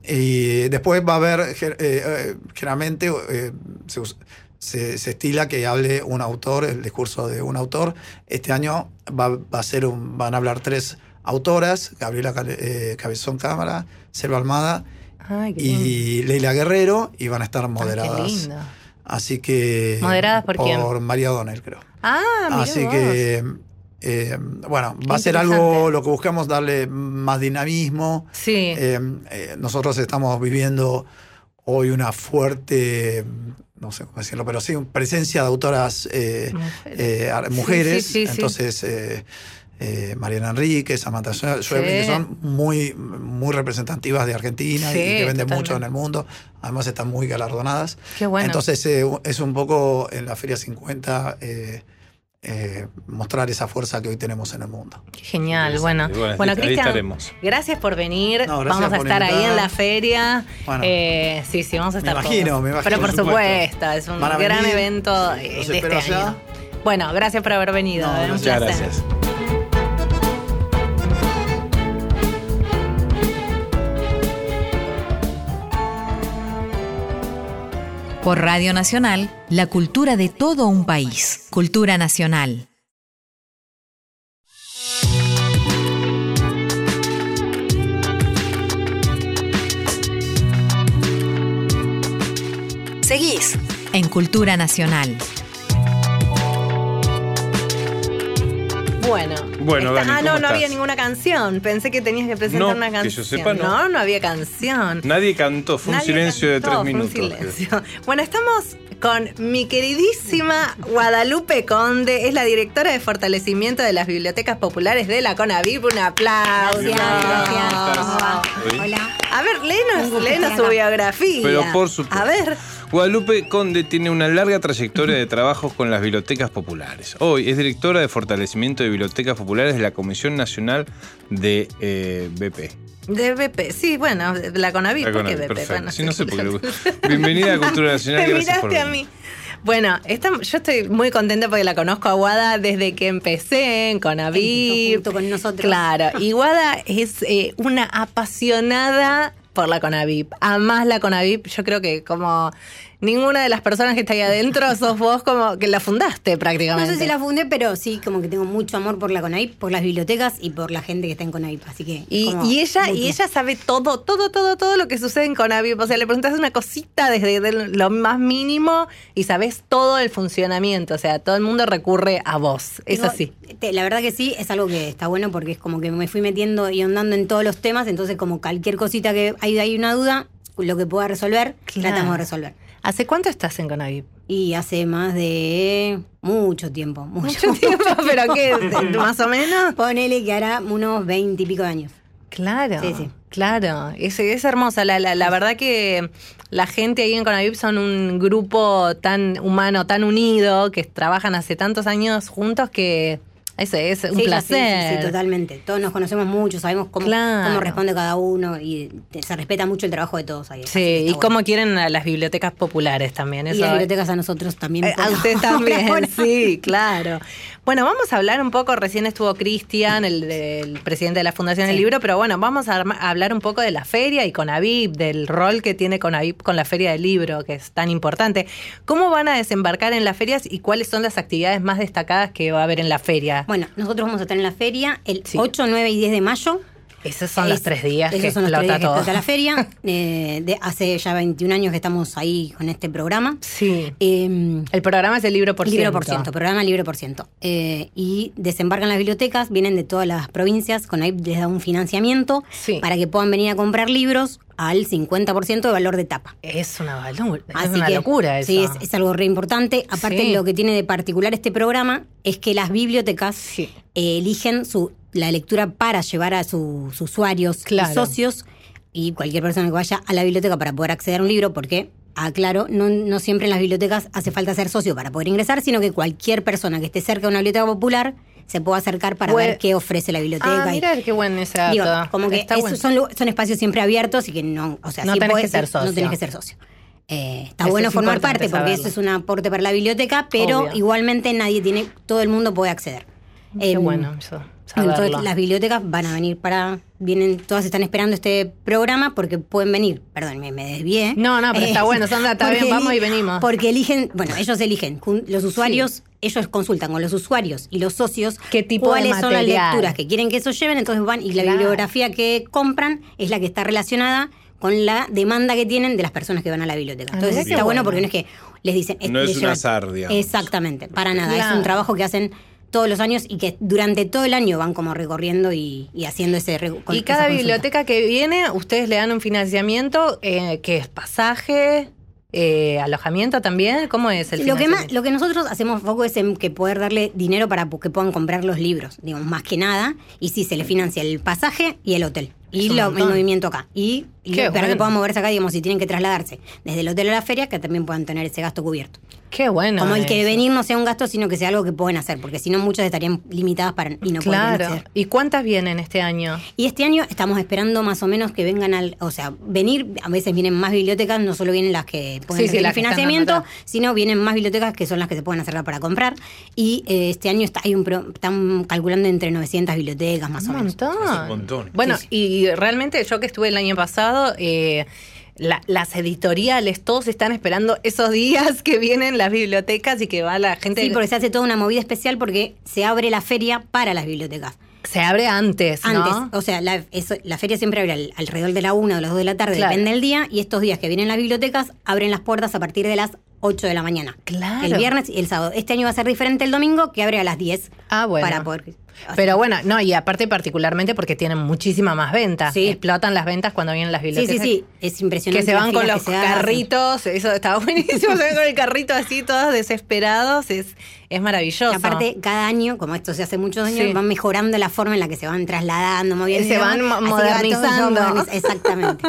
Y después va a haber, ge- eh, eh, generalmente eh, se, us- se- se estila que hable un autor, el discurso de un autor. Este año va, va a ser un- van a hablar tres autoras, Gabriela Cale- eh, Cabezón Cámara, Selva Almada Ay, qué lindo. y Leila Guerrero, y van a estar Ay, moderadas. qué lindo. Así que... ¿Moderadas por quién? Por María O'Donnell, creo. Ah, mirá Así vos. que, eh, bueno, Qué va a ser interesante. algo, lo que buscamos, darle más dinamismo. Sí. Eh, eh, nosotros estamos viviendo hoy una fuerte, no sé cómo decirlo, pero sí, presencia de autoras eh, Mujeres. eh, ar- Sí, mujeres. sí, sí, sí. Entonces, eh, eh, Mariana Enrique, Samantha Schweblin, Sí. que son muy, muy representativas de Argentina Sí, y que venden totalmente. mucho en el mundo. Además están muy galardonadas. Qué bueno. Entonces eh, es un poco en la Feria cincuenta eh, eh, mostrar esa fuerza que hoy tenemos en el mundo. Qué genial, bueno. Bueno, Bueno, ahí Cristian, estaremos. gracias por venir. No, gracias vamos a por estar ahí invitar. en la feria. Bueno. Eh, sí, sí, vamos a Me estar imagino, todos. me imagino, Pero por por supuesto. supuesto, es un Van a gran venir. evento eh, Los de este espero allá. año. Bueno, gracias por haber venido. No, eh, un gracias. placer. Muchas gracias. Por Radio Nacional, la cultura de todo un país. Cultura Nacional. Seguís en Cultura Nacional. Bueno, Bueno, esta- Dani, ah, ¿cómo no, no estás? había ninguna canción. Pensé que tenías que presentar No, una que canción. yo sepa, no. no, no había canción. Nadie cantó, fue un Nadie silencio de cantó, tres fue un minutos. silencio. Bueno, estamos con mi queridísima Guadalupe Conde, es la directora de fortalecimiento de las bibliotecas populares de la CONAVIP. Un aplauso. Gracias, gracias. ¿Cómo va? Hola. A ver, Un léenos, gusto léenos estar su acá. biografía. Pero por supuesto. A ver. Guadalupe Conde tiene una larga trayectoria de trabajos con las bibliotecas populares. Hoy es directora de fortalecimiento de bibliotecas populares de la Comisión Nacional de eh, B P. De B P, sí, bueno, de la CONAVIP, La ¿por qué CONAVIP, B P? perfecto. Bueno, Sí, no sé por claro. qué. Bienvenida a Cultura Nacional. Me Gracias por miraste a venir. mí. Bueno, esta- yo estoy muy contenta porque la conozco a Guada desde que empecé en CONAVIP. Empezó junto con nosotros. Claro, y Guada es eh, una apasionada por la CONAVIP. Amás la CONAVIP, yo creo que como ninguna de las personas que está ahí adentro sos vos como que la fundaste No prácticamente. sé si la fundé, pero sí, como que tengo mucho amor por la CONAVIP, por las bibliotecas y por la gente que está en CONAVIP. Así que. Y, como y ella mutuo. y ella sabe todo, todo, todo, todo lo que sucede en CONAVIP. O sea, le preguntas una cosita desde de lo más mínimo y sabes todo el funcionamiento. O sea, todo el mundo recurre a vos. Es Digo, así. te- la verdad que sí, es algo que está bueno porque es como que me fui metiendo y andando en todos los temas, entonces como cualquier cosita que hay, hay una duda, lo que pueda resolver, Claro. tratamos de resolver. ¿Hace cuánto estás en CONAVIP? Y hace más de mucho tiempo, mucho, Mucho tiempo, pero ¿qué? ¿Más o menos? Ponele que hará unos veinte y pico de años. Claro. Sí, sí. Claro, es, es hermosa. La, la, la verdad que la gente ahí en CONAVIP son un grupo tan humano, tan unido, que trabajan hace tantos años juntos que ese es un Sí, placer. Sí, sí, sí, totalmente. Todos nos conocemos mucho, sabemos cómo, Claro. cómo responde cada uno y te- se respeta mucho el trabajo de todos ahí. Así que Sí, está y bueno. cómo quieren a las bibliotecas populares también. Y Eso, las bibliotecas a nosotros también. Eh, por a usted ahora. también, Bueno. sí, claro. Bueno, vamos a hablar un poco, recién estuvo Cristian, el, el presidente de la Fundación del Sí. Libro, pero bueno, vamos a, arma- a hablar un poco de la feria y CONAVIP, del rol que tiene CONAVIP con la Feria del Libro, que es tan importante. ¿Cómo van a desembarcar en las ferias y cuáles son las actividades más destacadas que va a haber en la feria? Bueno, nosotros vamos a estar en la feria el Sí. ocho, nueve y diez de mayo. Esos son Es- los tres días esos que son los tres explota días que todo. explota la feria. Eh, de, hace ya veintiún años que estamos ahí con este programa. Sí. Eh, El programa es el libro por Libre ciento. por ciento, programa Libre por ciento. Eh, y desembarcan las bibliotecas, vienen de todas las provincias, con ahí les da un financiamiento Sí. para que puedan venir a comprar libros al cincuenta por ciento de valor de tapa. Es una, valor, es Así una que, locura eso. Sí, es, es algo re importante. Aparte, Sí. lo que tiene de particular este programa es que las bibliotecas Sí. eh, eligen su, la lectura para llevar a su- sus usuarios Claro. y socios y cualquier persona que vaya a la biblioteca para poder acceder a un libro, porque, aclaro, no, no siempre en las bibliotecas hace falta ser socio para poder ingresar, sino que cualquier persona que esté cerca de una biblioteca popular se puede acercar para Puede- ver qué ofrece la biblioteca. Ah, y- mira qué buen ese dato. Digo, como que Está esos bueno. son, lu- son espacios siempre abiertos y que no, o sea, No sí tenés podés que ser ser- No socio. tenés que ser socio. Eh, está Eso bueno es formar importante parte porque saberlo. eso es un aporte para la biblioteca, pero Obvio. igualmente nadie tiene, todo el mundo puede acceder. Qué Em, bueno eso, Entonces saberlo. las bibliotecas van a venir para, vienen, todas están esperando este programa porque pueden venir, perdón, me, me desvié. No, no, pero está bueno, Sandra, está porque bien, vamos eli- y venimos. Porque eligen, bueno, ellos eligen, jun- los usuarios, ellos consultan con los usuarios y los socios ¿Qué tipo de cuáles son las material? lecturas que quieren que eso lleven, entonces van y la Claro. bibliografía que compran es la que está relacionada con la demanda que tienen de las personas que van a la biblioteca. Ah, Entonces mirá está qué bueno bueno. porque no es que les dicen... No es les un llevan- azar, digamos. Exactamente, para nada. Claro. Es un trabajo que hacen todos los años y que durante todo el año van como recorriendo y, y haciendo ese... re- con- Y esa cada consulta. biblioteca que viene, ustedes le dan un financiamiento, eh, que es pasaje, eh, alojamiento también. ¿Cómo es el Lo que, más, financiamiento? lo que nosotros hacemos foco es en que poder darle dinero para que puedan comprar los libros, digamos, más que nada. Y sí, se le financia el pasaje y el hotel. Y Es un lo- el montón. movimiento acá. Y, y Qué para bueno. que puedan moverse acá, digamos, si tienen que trasladarse desde el hotel a la feria, que también puedan tener ese gasto cubierto. Qué bueno. Como el que eso. venir no sea un gasto, sino que sea algo que pueden hacer, porque si no, muchas estarían limitadas para, y no podrían Claro. acceder. ¿Y cuántas vienen este año? Y este año estamos esperando más o menos que vengan al, o sea, venir, a veces vienen más bibliotecas, no solo vienen las que pueden Sí, sí, recibir las que están financiamiento, dando acá. sino vienen más bibliotecas que son las que se pueden acercar para comprar. Y eh, este año está, hay un pro- están calculando entre novecientas bibliotecas más Un o menos. montón. Es un montón. Bueno, Sí, y realmente yo que estuve el año pasado, eh, la- las editoriales, todos están esperando esos días que vienen las bibliotecas y que va la gente. Sí, porque se hace toda una movida especial porque se abre la feria para las bibliotecas. Se abre antes, ¿no? Antes, o sea, la, eso- la feria siempre abre al- alrededor de la una o las dos de la tarde, Claro. depende del día, y estos días que vienen las bibliotecas abren las puertas a partir de las ocho de la mañana. Claro. El viernes y el sábado. Este año va a ser diferente el domingo, que abre a las diez. Ah, bueno. Para poder... Pero bueno, no, y aparte particularmente porque tienen muchísima más ventas. Sí. Explotan las ventas cuando vienen las Sí, bibliotecas. sí, sí, es impresionante. Que se las van con filas los que se hacen. carritos, eso estaba buenísimo, se van con el carrito así, todos desesperados, es, es maravilloso. Y aparte, cada año, como esto se hace muchos años, Sí. van mejorando la forma en la que se van trasladando, moviendo. Se y van demás, mo- así que va todo modernizando. moderniz- Exactamente.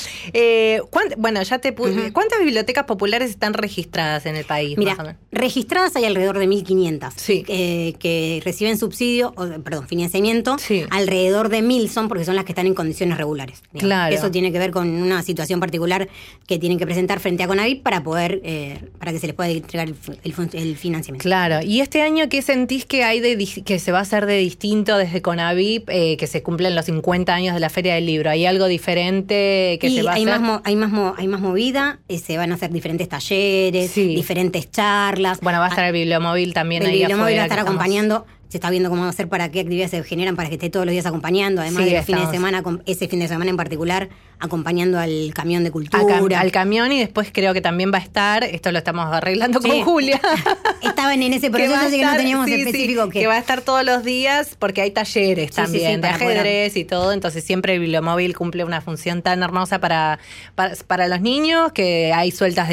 Eh, ¿cuánt- bueno, ya te pu- Ujú. ¿cuántas bibliotecas populares están registradas en el país? Mira, más o menos? registradas hay alrededor de mil quinientas Sí. eh, que reciben subsidio, o, perdón, financiamiento. Sí. Alrededor de mil son porque son las que están en condiciones regulares. digamos. Claro. Eso tiene que ver con una situación particular que tienen que presentar frente a CONAVIP para poder, eh, para que se les pueda entregar el, fu- el fun- el financiamiento. Claro, y este año, ¿qué sentís que hay de dis- que se va a hacer de distinto desde CONAVIP, eh, que se cumplen los cincuenta años de la Feria del Libro? ¿Hay algo diferente que y se va a hay hacer? más, mo- hay, más mo- hay más movida, eh, se van a hacer diferentes talleres, Sí. diferentes charlas. Bueno, va a estar el bibliomóvil también El ahí bibliomóvil va afuera, a estar que estamos- acompañando, se está viendo cómo va a hacer para qué actividades se generan para que esté todos los días acompañando, además Sí, de los fines de estamos- semana, con- ese fin de semana en particular, acompañando al camión de cultura. Al, cam- al camión, y después creo que también va a estar, esto lo estamos arreglando Sí. con Julia. Estaban en ese que proceso, va a así que no estar- teníamos sí, sí, específico que que... va a estar todos los días porque hay talleres Sí, también sí, sí, de para poder- ajedrez y todo, entonces siempre el bibliomóvil cumple una función tan hermosa para, para, para los niños, que hay sueltas de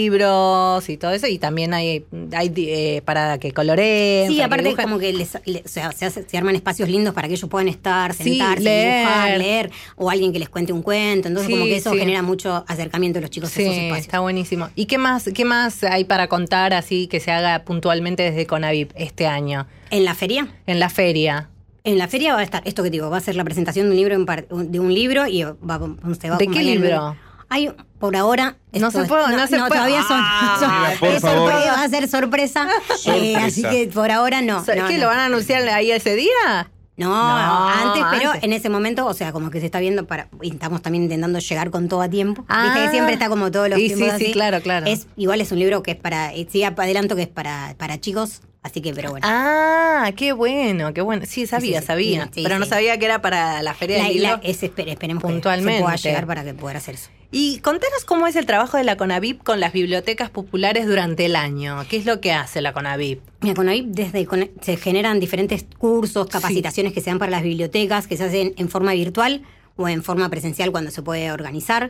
libros y todo eso, y también hay, hay eh, para que coloreen. Sí, para que aparte dibujen. como que les, le- o sea, se, hace- se arman espacios lindos para que ellos puedan estar, Sí, sentarse, leer. dibujar, leer, o alguien que les cuente un cuento, entonces Sí, como que eso sí. genera mucho acercamiento de los chicos a esos Sí, espacios. está buenísimo. ¿Y qué más, qué más hay para contar así que se haga puntualmente desde CONAVIP este año? En la feria, En la feria. en la feria va a estar, esto que te digo, va a ser la presentación de un libro, en par- de un libro y va, se va a ¿De qué acompañar- libro? Hay, por ahora... No esto se puede, no se puede. todavía son... Ah, son- por es favor. sorpresa, va a ser sorpresa, eh, Sorpresa. así que por ahora no. O sea, no, ¿Qué no. lo van a anunciar ahí ese día? No, No, antes, pero antes. en ese momento, o sea, como que se está viendo para, y estamos también intentando llegar con todo a tiempo. Ah. Viste que siempre está como todos los Y tiempos sí, sí, así. claro, claro. Es, igual es un libro que es para, eh, sí, adelanto que es para, para chicos, así que, pero bueno. Ah, qué bueno, qué bueno. Sí, sabía, Sí, sí, sabía. sí, pero no sí. sabía que era para la Feria La- del Libro. la- es- esper- esperemos puntualmente. que se pueda llegar para que pueda hacer eso. Y contanos cómo es el trabajo de la CONAVIP con las bibliotecas populares durante el año. ¿Qué es lo que hace la CONAVIP? Mira, con ahí desde con- se generan diferentes cursos, capacitaciones que se dan para las bibliotecas, que se hacen en forma virtual o en forma presencial cuando se puede organizar,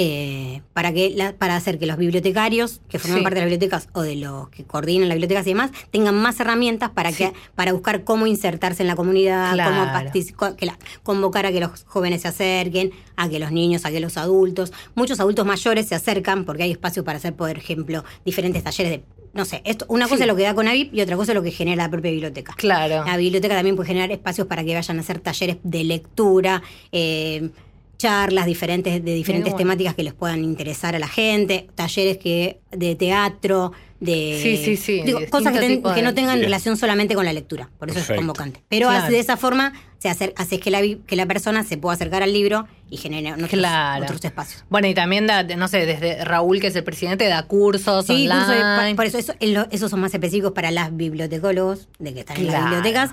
eh, para que la- para hacer que los bibliotecarios que forman Sí. parte de las bibliotecas o de los que coordinan las bibliotecas y demás tengan más herramientas para que para buscar cómo insertarse en la comunidad, Claro. cómo partic- que la- convocar a que los jóvenes se acerquen, a que los niños, a que los adultos, muchos adultos mayores se acercan porque hay espacio para hacer, por ejemplo, diferentes talleres de no sé, esto, una cosa Sí. es lo que da CONAVIP y otra cosa es lo que genera la propia biblioteca. Claro. La biblioteca también puede generar espacios para que vayan a hacer talleres de lectura, eh, charlas diferentes de diferentes bueno. temáticas que les puedan interesar a la gente, talleres que de teatro, de Sí, sí, sí, digo, de cosas que, distintos ten- tipos que de- no tengan Sí. relación solamente con la lectura, por eso Perfecto. es convocante. Pero Claro. hace- de esa forma se hace, hace que la bi- que la persona se pueda acercar al libro y genere otros, Claro. otros espacios. Bueno, y también da, no sé, desde Raúl, que es el presidente, da cursos Sí, online. curso de- pa- por eso, eso en lo- esos son más específicos para las bibliotecólogos, de que están en Claro. las bibliotecas,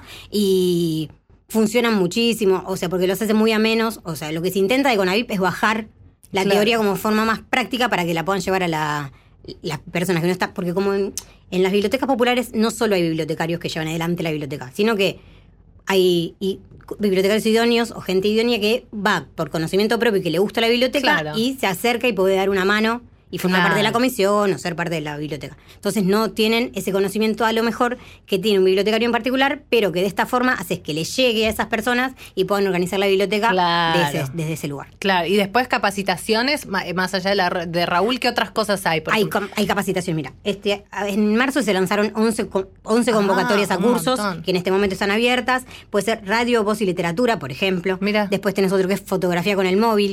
y funcionan muchísimo, o sea, porque los hacen muy amenos, o sea, lo que se intenta de CONAVIP es bajar la Claro. teoría como forma más práctica para que la puedan llevar a la, las personas que no están, porque como en, en las bibliotecas populares no solo hay bibliotecarios que llevan adelante la biblioteca, sino que hay y, bibliotecarios idóneos o gente idónea que va por conocimiento propio y que le gusta la biblioteca Claro. y se acerca y puede dar una mano y formar Claro. parte de la comisión o ser parte de la biblioteca. Entonces no tienen ese conocimiento a lo mejor que tiene un bibliotecario en particular, pero que de esta forma haces que le llegue a esas personas y puedan organizar la biblioteca Claro. desde, desde ese lugar. Claro, y después capacitaciones, ma- más allá de, la, de Raúl, ¿qué otras cosas hay? Por Hay, ejemplo? com- hay capacitación, mira. Este, en marzo se lanzaron once, co- once convocatorias Ah, a un cursos montón. que en este momento están abiertas. Puede ser radio, voz y literatura, por ejemplo. Mira. Después tenés otro que es fotografía con el móvil.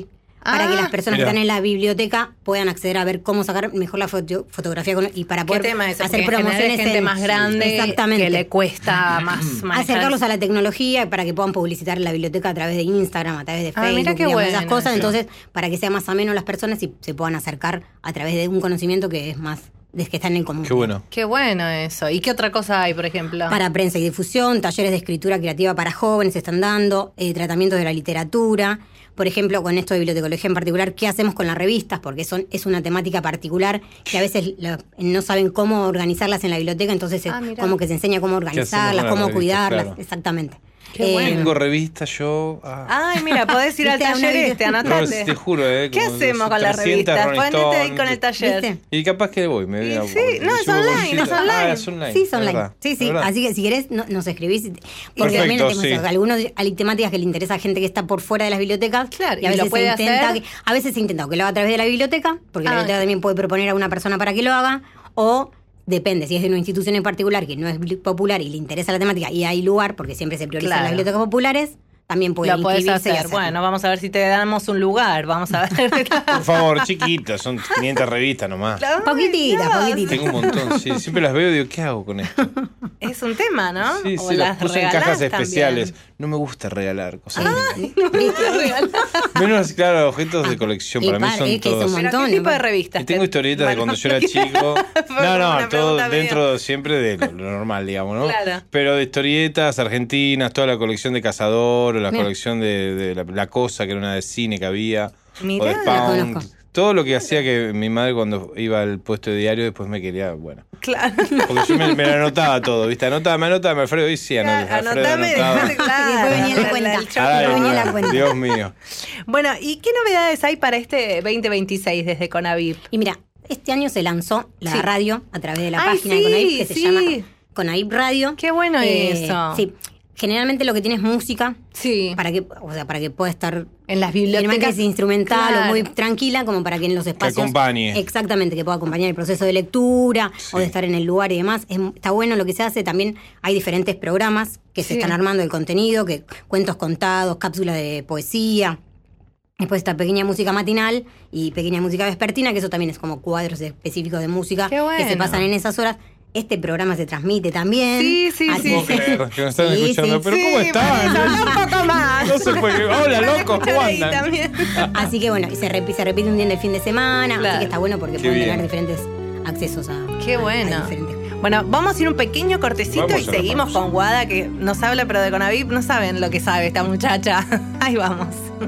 para Ah, que las personas mirá. que están en la biblioteca puedan acceder a ver cómo sacar mejor la foto- fotografía con- y para ¿Qué poder tema es ese? hacer Porque en general promociones hay gente en- más grande Exactamente. que le cuesta más manejar. Acercarlos a la tecnología para que puedan publicitar la biblioteca a través de Instagram, a través de Ah, Facebook, mira qué digamos, bueno esas cosas. eso. Entonces, para que sea más ameno las personas y se puedan acercar a través de un conocimiento que es más, de que está en el común. Qué bueno. Qué bueno eso. ¿Y qué otra cosa hay, por ejemplo? Para prensa y difusión, talleres de escritura creativa para jóvenes se están dando, eh, tratamientos de la literatura. Por ejemplo, con esto de bibliotecología en particular, ¿qué hacemos con las revistas? Porque son, es una temática particular que a veces la- no saben cómo organizarlas en la biblioteca, entonces Ah, es mirá. como que se enseña cómo hacemos organizarlas, con las cómo revistas? cuidarlas. Claro. Exactamente. Qué bueno. Tengo revista yo. ah. Ay, mira, podés ir al ¿Viste? taller Una este, No, anotate. te juro, ¿eh? ¿Qué como hacemos con las trescientas revistas? Rolling Ponete ahí Stone. con el taller. ¿Viste? Y capaz que voy, me voy Y a- sí, no, me es llevo online, bolsita. es online. Ah, es online. Sí, es es online. verdad, Sí, sí. es verdad. Así que si querés, no- nos escribís. Porque Perfecto, también tenemos sí. algunos hay temáticas que le interesa a gente que está por fuera de las bibliotecas. Claro, y a y lo veces puede se intenta hacer. que, a veces se intenta que lo haga a través de la biblioteca, porque Ah, la biblioteca ok. también puede proponer a una persona para que lo haga, o depende, si es de una institución en particular que no es bibli- popular y le interesa la temática y hay lugar, porque siempre se priorizan Claro. las bibliotecas populares, también puede Lo podés inscribirse y hacer. hacerlo. Bueno, vamos a ver si te damos un lugar. Vamos a ver. Por favor, chiquitas, son quinientas revistas nomás. Ay, Poquitita, Dios. poquitita. Tengo un montón, sí. Siempre las veo y digo, ¿qué hago con esto? Es un tema, ¿no? Sí, O sí, las las puse en regalás cajas también. especiales. No me gusta regalar cosas. Regalás. Menos, claro, objetos de colección. Y Para mí para- son es que es un todos. montón. ¿Pero qué tipo de Bueno. revistas? Y tengo historietas de Bueno, cuando yo era chico. Fue No, como no, una todo pregunta dentro siempre de lo, lo normal, digamos, ¿no? Claro. Pero de historietas argentinas, toda la colección de Cazador, o la Mira. colección de, de la, La Cosa, que era una de cine que había, Mirá, o de la Pound. conozco. Todo lo que hacía que mi madre cuando iba al puesto de diario después me quería, bueno. Claro. Porque yo me, me lo anotaba todo, ¿viste? Anotame, anotame, Alfredo. Y sí, anot- Alfredo Anotame, anotaba. dejate claro. Y después venía la El cuenta. choque. Ay, Después venía la bueno, cuenta. Dios mío. Bueno, ¿y qué novedades hay para este veinte veintiséis desde Conavip? Y mira, este año se lanzó la Sí. radio a través de la Ay, página sí, de Conavip que se sí. llama Conavip Radio. Qué bueno eso. Sí. Generalmente lo que tiene es música Sí. para que, o sea, para que pueda estar En las generalmente bibliotecas. es instrumental Claro. o muy tranquila, como para que en los espacios acompañe. exactamente, que pueda acompañar el proceso de lectura Sí. o de estar en el lugar y demás. Es- está bueno lo que se hace. También hay diferentes programas que se Sí. están armando el contenido, que cuentos contados, cápsulas de poesía. Después está pequeña música matinal y pequeña música vespertina, que eso también es como cuadros específicos de música Qué bueno. que se pasan en esas horas. Este programa se transmite también. Sí, sí, Así sí, Puedo sí. creer que nos están Sí, escuchando. sí, Pero Sí, ¿cómo están? Marisa, un poco más. No se puede. Hola, Van a loco, escuchar ¿cómo ahí andan? también. Así que bueno, y se, repi- se repite un día en el fin de semana, Claro. así que está bueno porque Qué pueden bien. tener diferentes accesos a, Qué a bueno. diferentes. Bueno, vamos a ir un pequeño cortecito Vamos y a la seguimos pausa. con Guada, que nos habla, pero de Conavip no saben lo que sabe esta muchacha. Ahí vamos.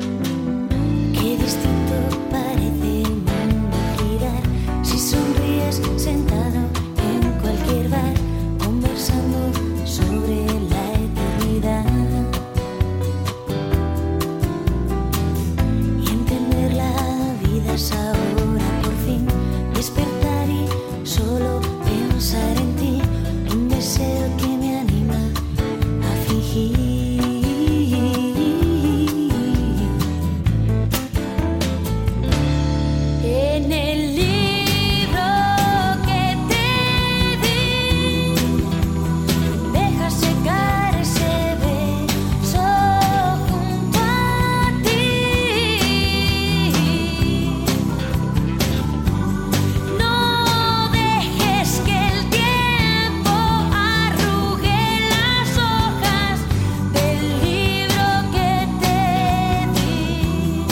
Qué distinto parece el mundo girar si sonríes sentado en cualquier bar conversando sobre la eternidad y entender la vida es ahora por fin despertar y solo pensar en ti, un deseo que me anima a fingir. En el libro que te di, deja secar ese beso junto a ti. No dejes que el tiempo arrugue las hojas del libro que te di.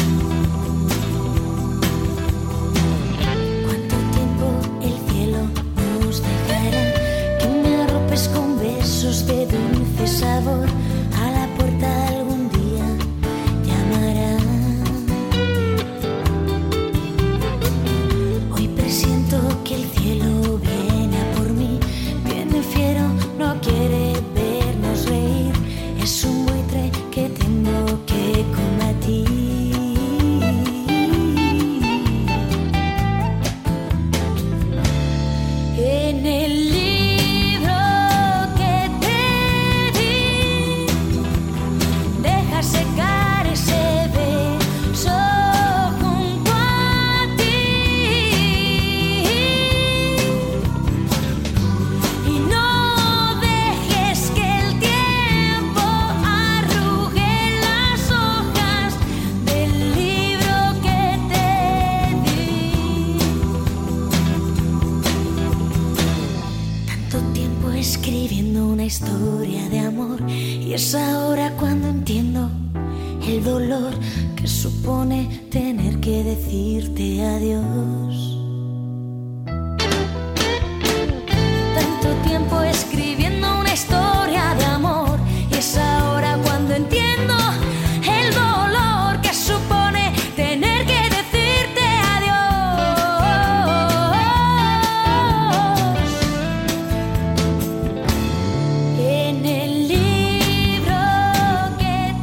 ¿Cuánto tiempo el cielo nos dejará? Que me arropes con besos de dulce sabor. A la puerta algún día llamará. Hoy presiento que el cielo viene a por mí. Viene fiero, no quiere vernos reír. Es un buitre que tengo que combatir. En el libro que te di, deja secar ese beso junto a ti. Y no dejes que el tiempo arrugue las hojas del libro que escribiendo una historia de amor y es ahora cuando entiendo el dolor que supone tener que decirte adiós. Tanto tiempo escribiendo una historia de amor y es ahora cuando entiendo el dolor que supone tener que decirte adiós. En el libro que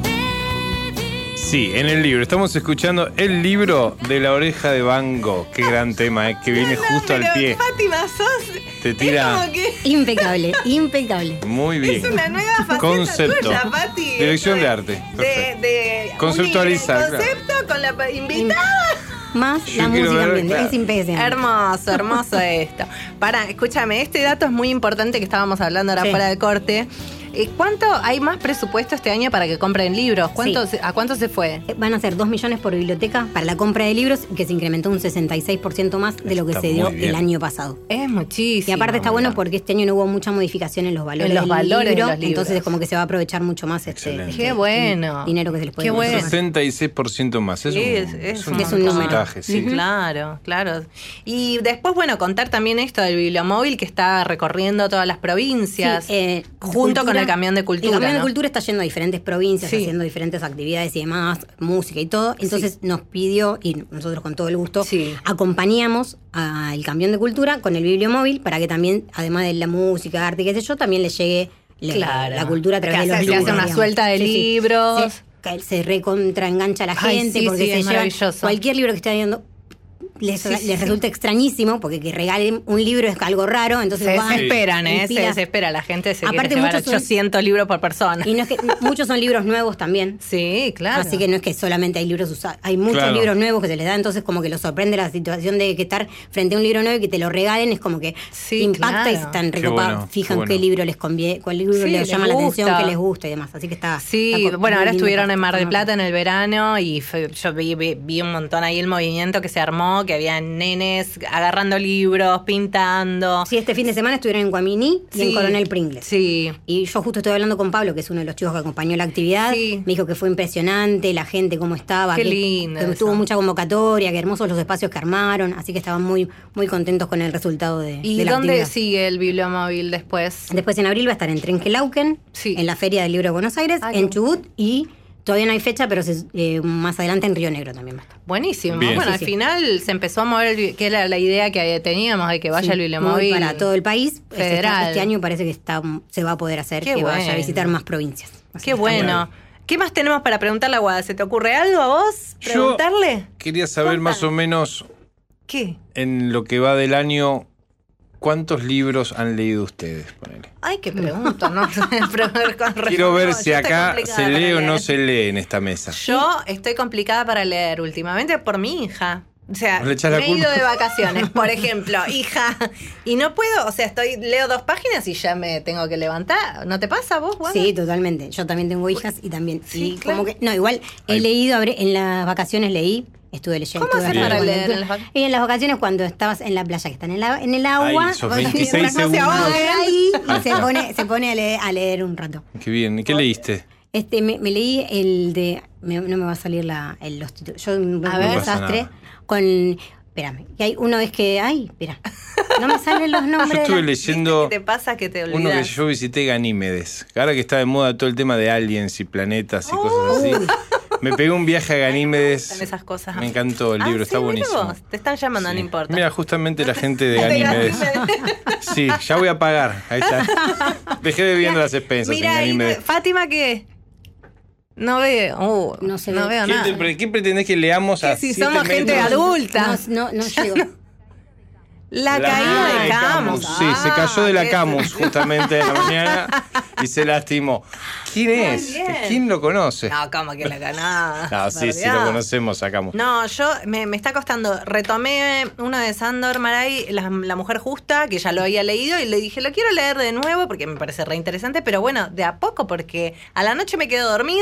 te di. Sí, en el libro. Estamos escuchando el libro de La Oreja de Van Gogh. Qué gran tema, eh, que viene No, justo al pero, pie. Fátima, sos. Te tira- Es como que Impecable, impecable. Muy bien. es una nueva faceta Concepto. tuya, Pati. Dirección Esto de arte. De, Perfecto. de Conceptualizar, unir el concepto con la pa- invitada. Más Yo la quiero música ver, ambiente, claro. es impresionante. Hermoso, hermoso esto. Para, escúchame, este dato es muy importante que estábamos hablando ahora Sí. fuera de corte. Eh, ¿Cuánto hay más presupuesto este año para que compren libros? ¿Cuánto, Sí. se- ¿A cuánto se fue? Eh, Van a ser dos millones por biblioteca para la compra de libros, que se incrementó un sesenta y seis por ciento más de lo que Está se dio muy bien. el año pasado. Es muchísimo. Y aparte está bueno mira. porque este año no hubo mucha modificación en los valores, En los del valores de libro, los libros. entonces es como que se va a aprovechar mucho más este, Excelente. este Qué bueno. dinero que se les puede Qué bueno. dar. sesenta y seis por ciento más. Es, Sí, un, es- es un Es un número. porcentaje, sí. Claro, claro. Y después, bueno, contar también esto del bibliomóvil que está recorriendo todas las provincias, Sí, eh, junto con cultura- el camión de cultura. El camión ¿no? de cultura está yendo a diferentes provincias, Sí. haciendo diferentes actividades y demás, música y todo. Entonces nos pidió, y nosotros con todo el gusto, Sí. acompañamos al camión de cultura con el bibliomóvil para que también, además de la música, arte, qué sé yo, también le llegue la, Claro. la cultura a través Que de los hace- se libros. hace una digamos. suelta de libros. Se, que se recontraengancha a la Ay, gente sí, porque sí, se es llevan maravilloso. cualquier libro que esté viendo. Les, Sí, sí, les sí. resulta extrañísimo porque que regalen un libro es algo raro, entonces Se van desesperan, en ¿eh? Se fila. desespera. La gente se Aparte, quiere llevar muchos son- ochocientos libros por persona. Y no es que muchos son libros nuevos también. Sí, claro. Así que no es que solamente hay libros usados, hay muchos Claro. libros nuevos que se les da, entonces como que los sorprende la situación de que estar frente a un libro nuevo y que te lo regalen, es como que Sí, impacta claro. y están Qué recopados, bueno, fijan qué bueno. qué libro les conviene, cuál libro Sí, les les llama la atención, gusta. qué les gusta y demás. Así que está. Sí, está co- bueno, muy ahora lindo estuvieron para- en Mar del para- Plata en el verano y fue- yo vi, vi- vi un montón ahí el movimiento que se armó, que había nenes agarrando libros, pintando. Sí, este fin de semana estuvieron en Guaminí y en Sí. Coronel Pringles. Sí. Y yo justo estoy hablando con Pablo, que es uno de los chicos que acompañó la actividad. Sí. Me dijo que fue impresionante, la gente cómo estaba. Qué que, lindo que eso. tuvo mucha convocatoria, que hermosos los espacios que armaron. Así que estaban muy, muy contentos con el resultado de, ¿Y de la dónde actividad. sigue el bibliomóvil después? Después en abril va a estar en Trenquelauquen, Sí. en la Feria del Libro de Buenos Aires, Ah, qué en bueno. Chubut y todavía no hay fecha, pero se- eh, más adelante en Río Negro también va a estar. Buenísimo. Bien. Bueno, Sí, al sí. final se empezó a mover, el bi- que era la idea que teníamos de que vaya Sí, el bibliomóvil muy para todo el país. Este- federal. Este año parece que está, se va a poder hacer, Qué que vaya bueno. a visitar más provincias. Así Qué que está bueno. ¿Qué más tenemos para preguntarle a Guada? ¿Se te ocurre algo a vos? Yo ¿Preguntarle? quería saber más o Contanos. menos ¿Qué? en lo que va del año, ¿cuántos libros han leído ustedes? Ponele. Ay, qué pregunta, ¿no? Quiero ver No, si yo estoy acá complicada se para lee o leer. no se lee en esta mesa. Yo estoy complicada para leer últimamente por mi hija. O sea, Le echás la me he ido culpa. de vacaciones, por ejemplo, hija, y no puedo, o sea, estoy leo dos páginas y ya me tengo que levantar. ¿No te pasa a vos, Guada? Sí, totalmente. Yo también tengo hijas y también. Sí, y claro. como que. No, igual he Ay. leído, habré- en las vacaciones leí, estuve leyendo. ¿Cómo estuve haces haciendo para con leer lectura. en las vacaciones? Y en las vacaciones, cuando estabas en la playa, que están en, la, en el agua. Ay, esos vos- veintiséis uno se segundos. ahoga ahí Ahí y se está. pone, se pone a, leer, a leer un rato. Qué bien. ¿Y qué leíste? Este, me, me leí el de. me- no me va a salir la, el- los títulos. Yo un A ver. un No pasa desastre nada. con. Espérame. Que hay uno es que. Ay, espera. No me salen los nombres. Yo de estuve la- leyendo ¿Qué te pasa que te olvidas? uno que yo visité, Ganímedes. Ahora que está de moda todo el tema de aliens y planetas y cosas así. Me pegué un viaje a Ganímedes. Están esas cosas. Me encantó el Ah, libro, sí, está mira buenísimo. vos, te están llamando, Sí. no importa. Mira, justamente la gente de De Ganímedes. Ganímedes. Sí, ya voy a pagar. Ahí está. Dejé bebiendo las expensas en Mira, y Ganímedes. Fátima, ¿qué? No veo. Uh, No se no ve. veo ¿Qué, nada. te pre- qué pretendés que leamos a Que si siete somos gente metros? adulta. No, no, no llego. La, caída de Camus. Sí, se cayó de la Ah, Camus justamente de la mañana y se lastimó. ¿Quién es? bien. ¿Quién lo conoce? No, ¿cómo que la ganada? No, sí, sí, lo conocemos a Camus. No, yo me, me está costando. Retomé uno de Sándor Maray, la, la Mujer Justa, que ya lo había leído, y le dije, lo quiero leer de nuevo porque me parece re interesante, pero bueno, de a poco, porque a la noche me quedo dormida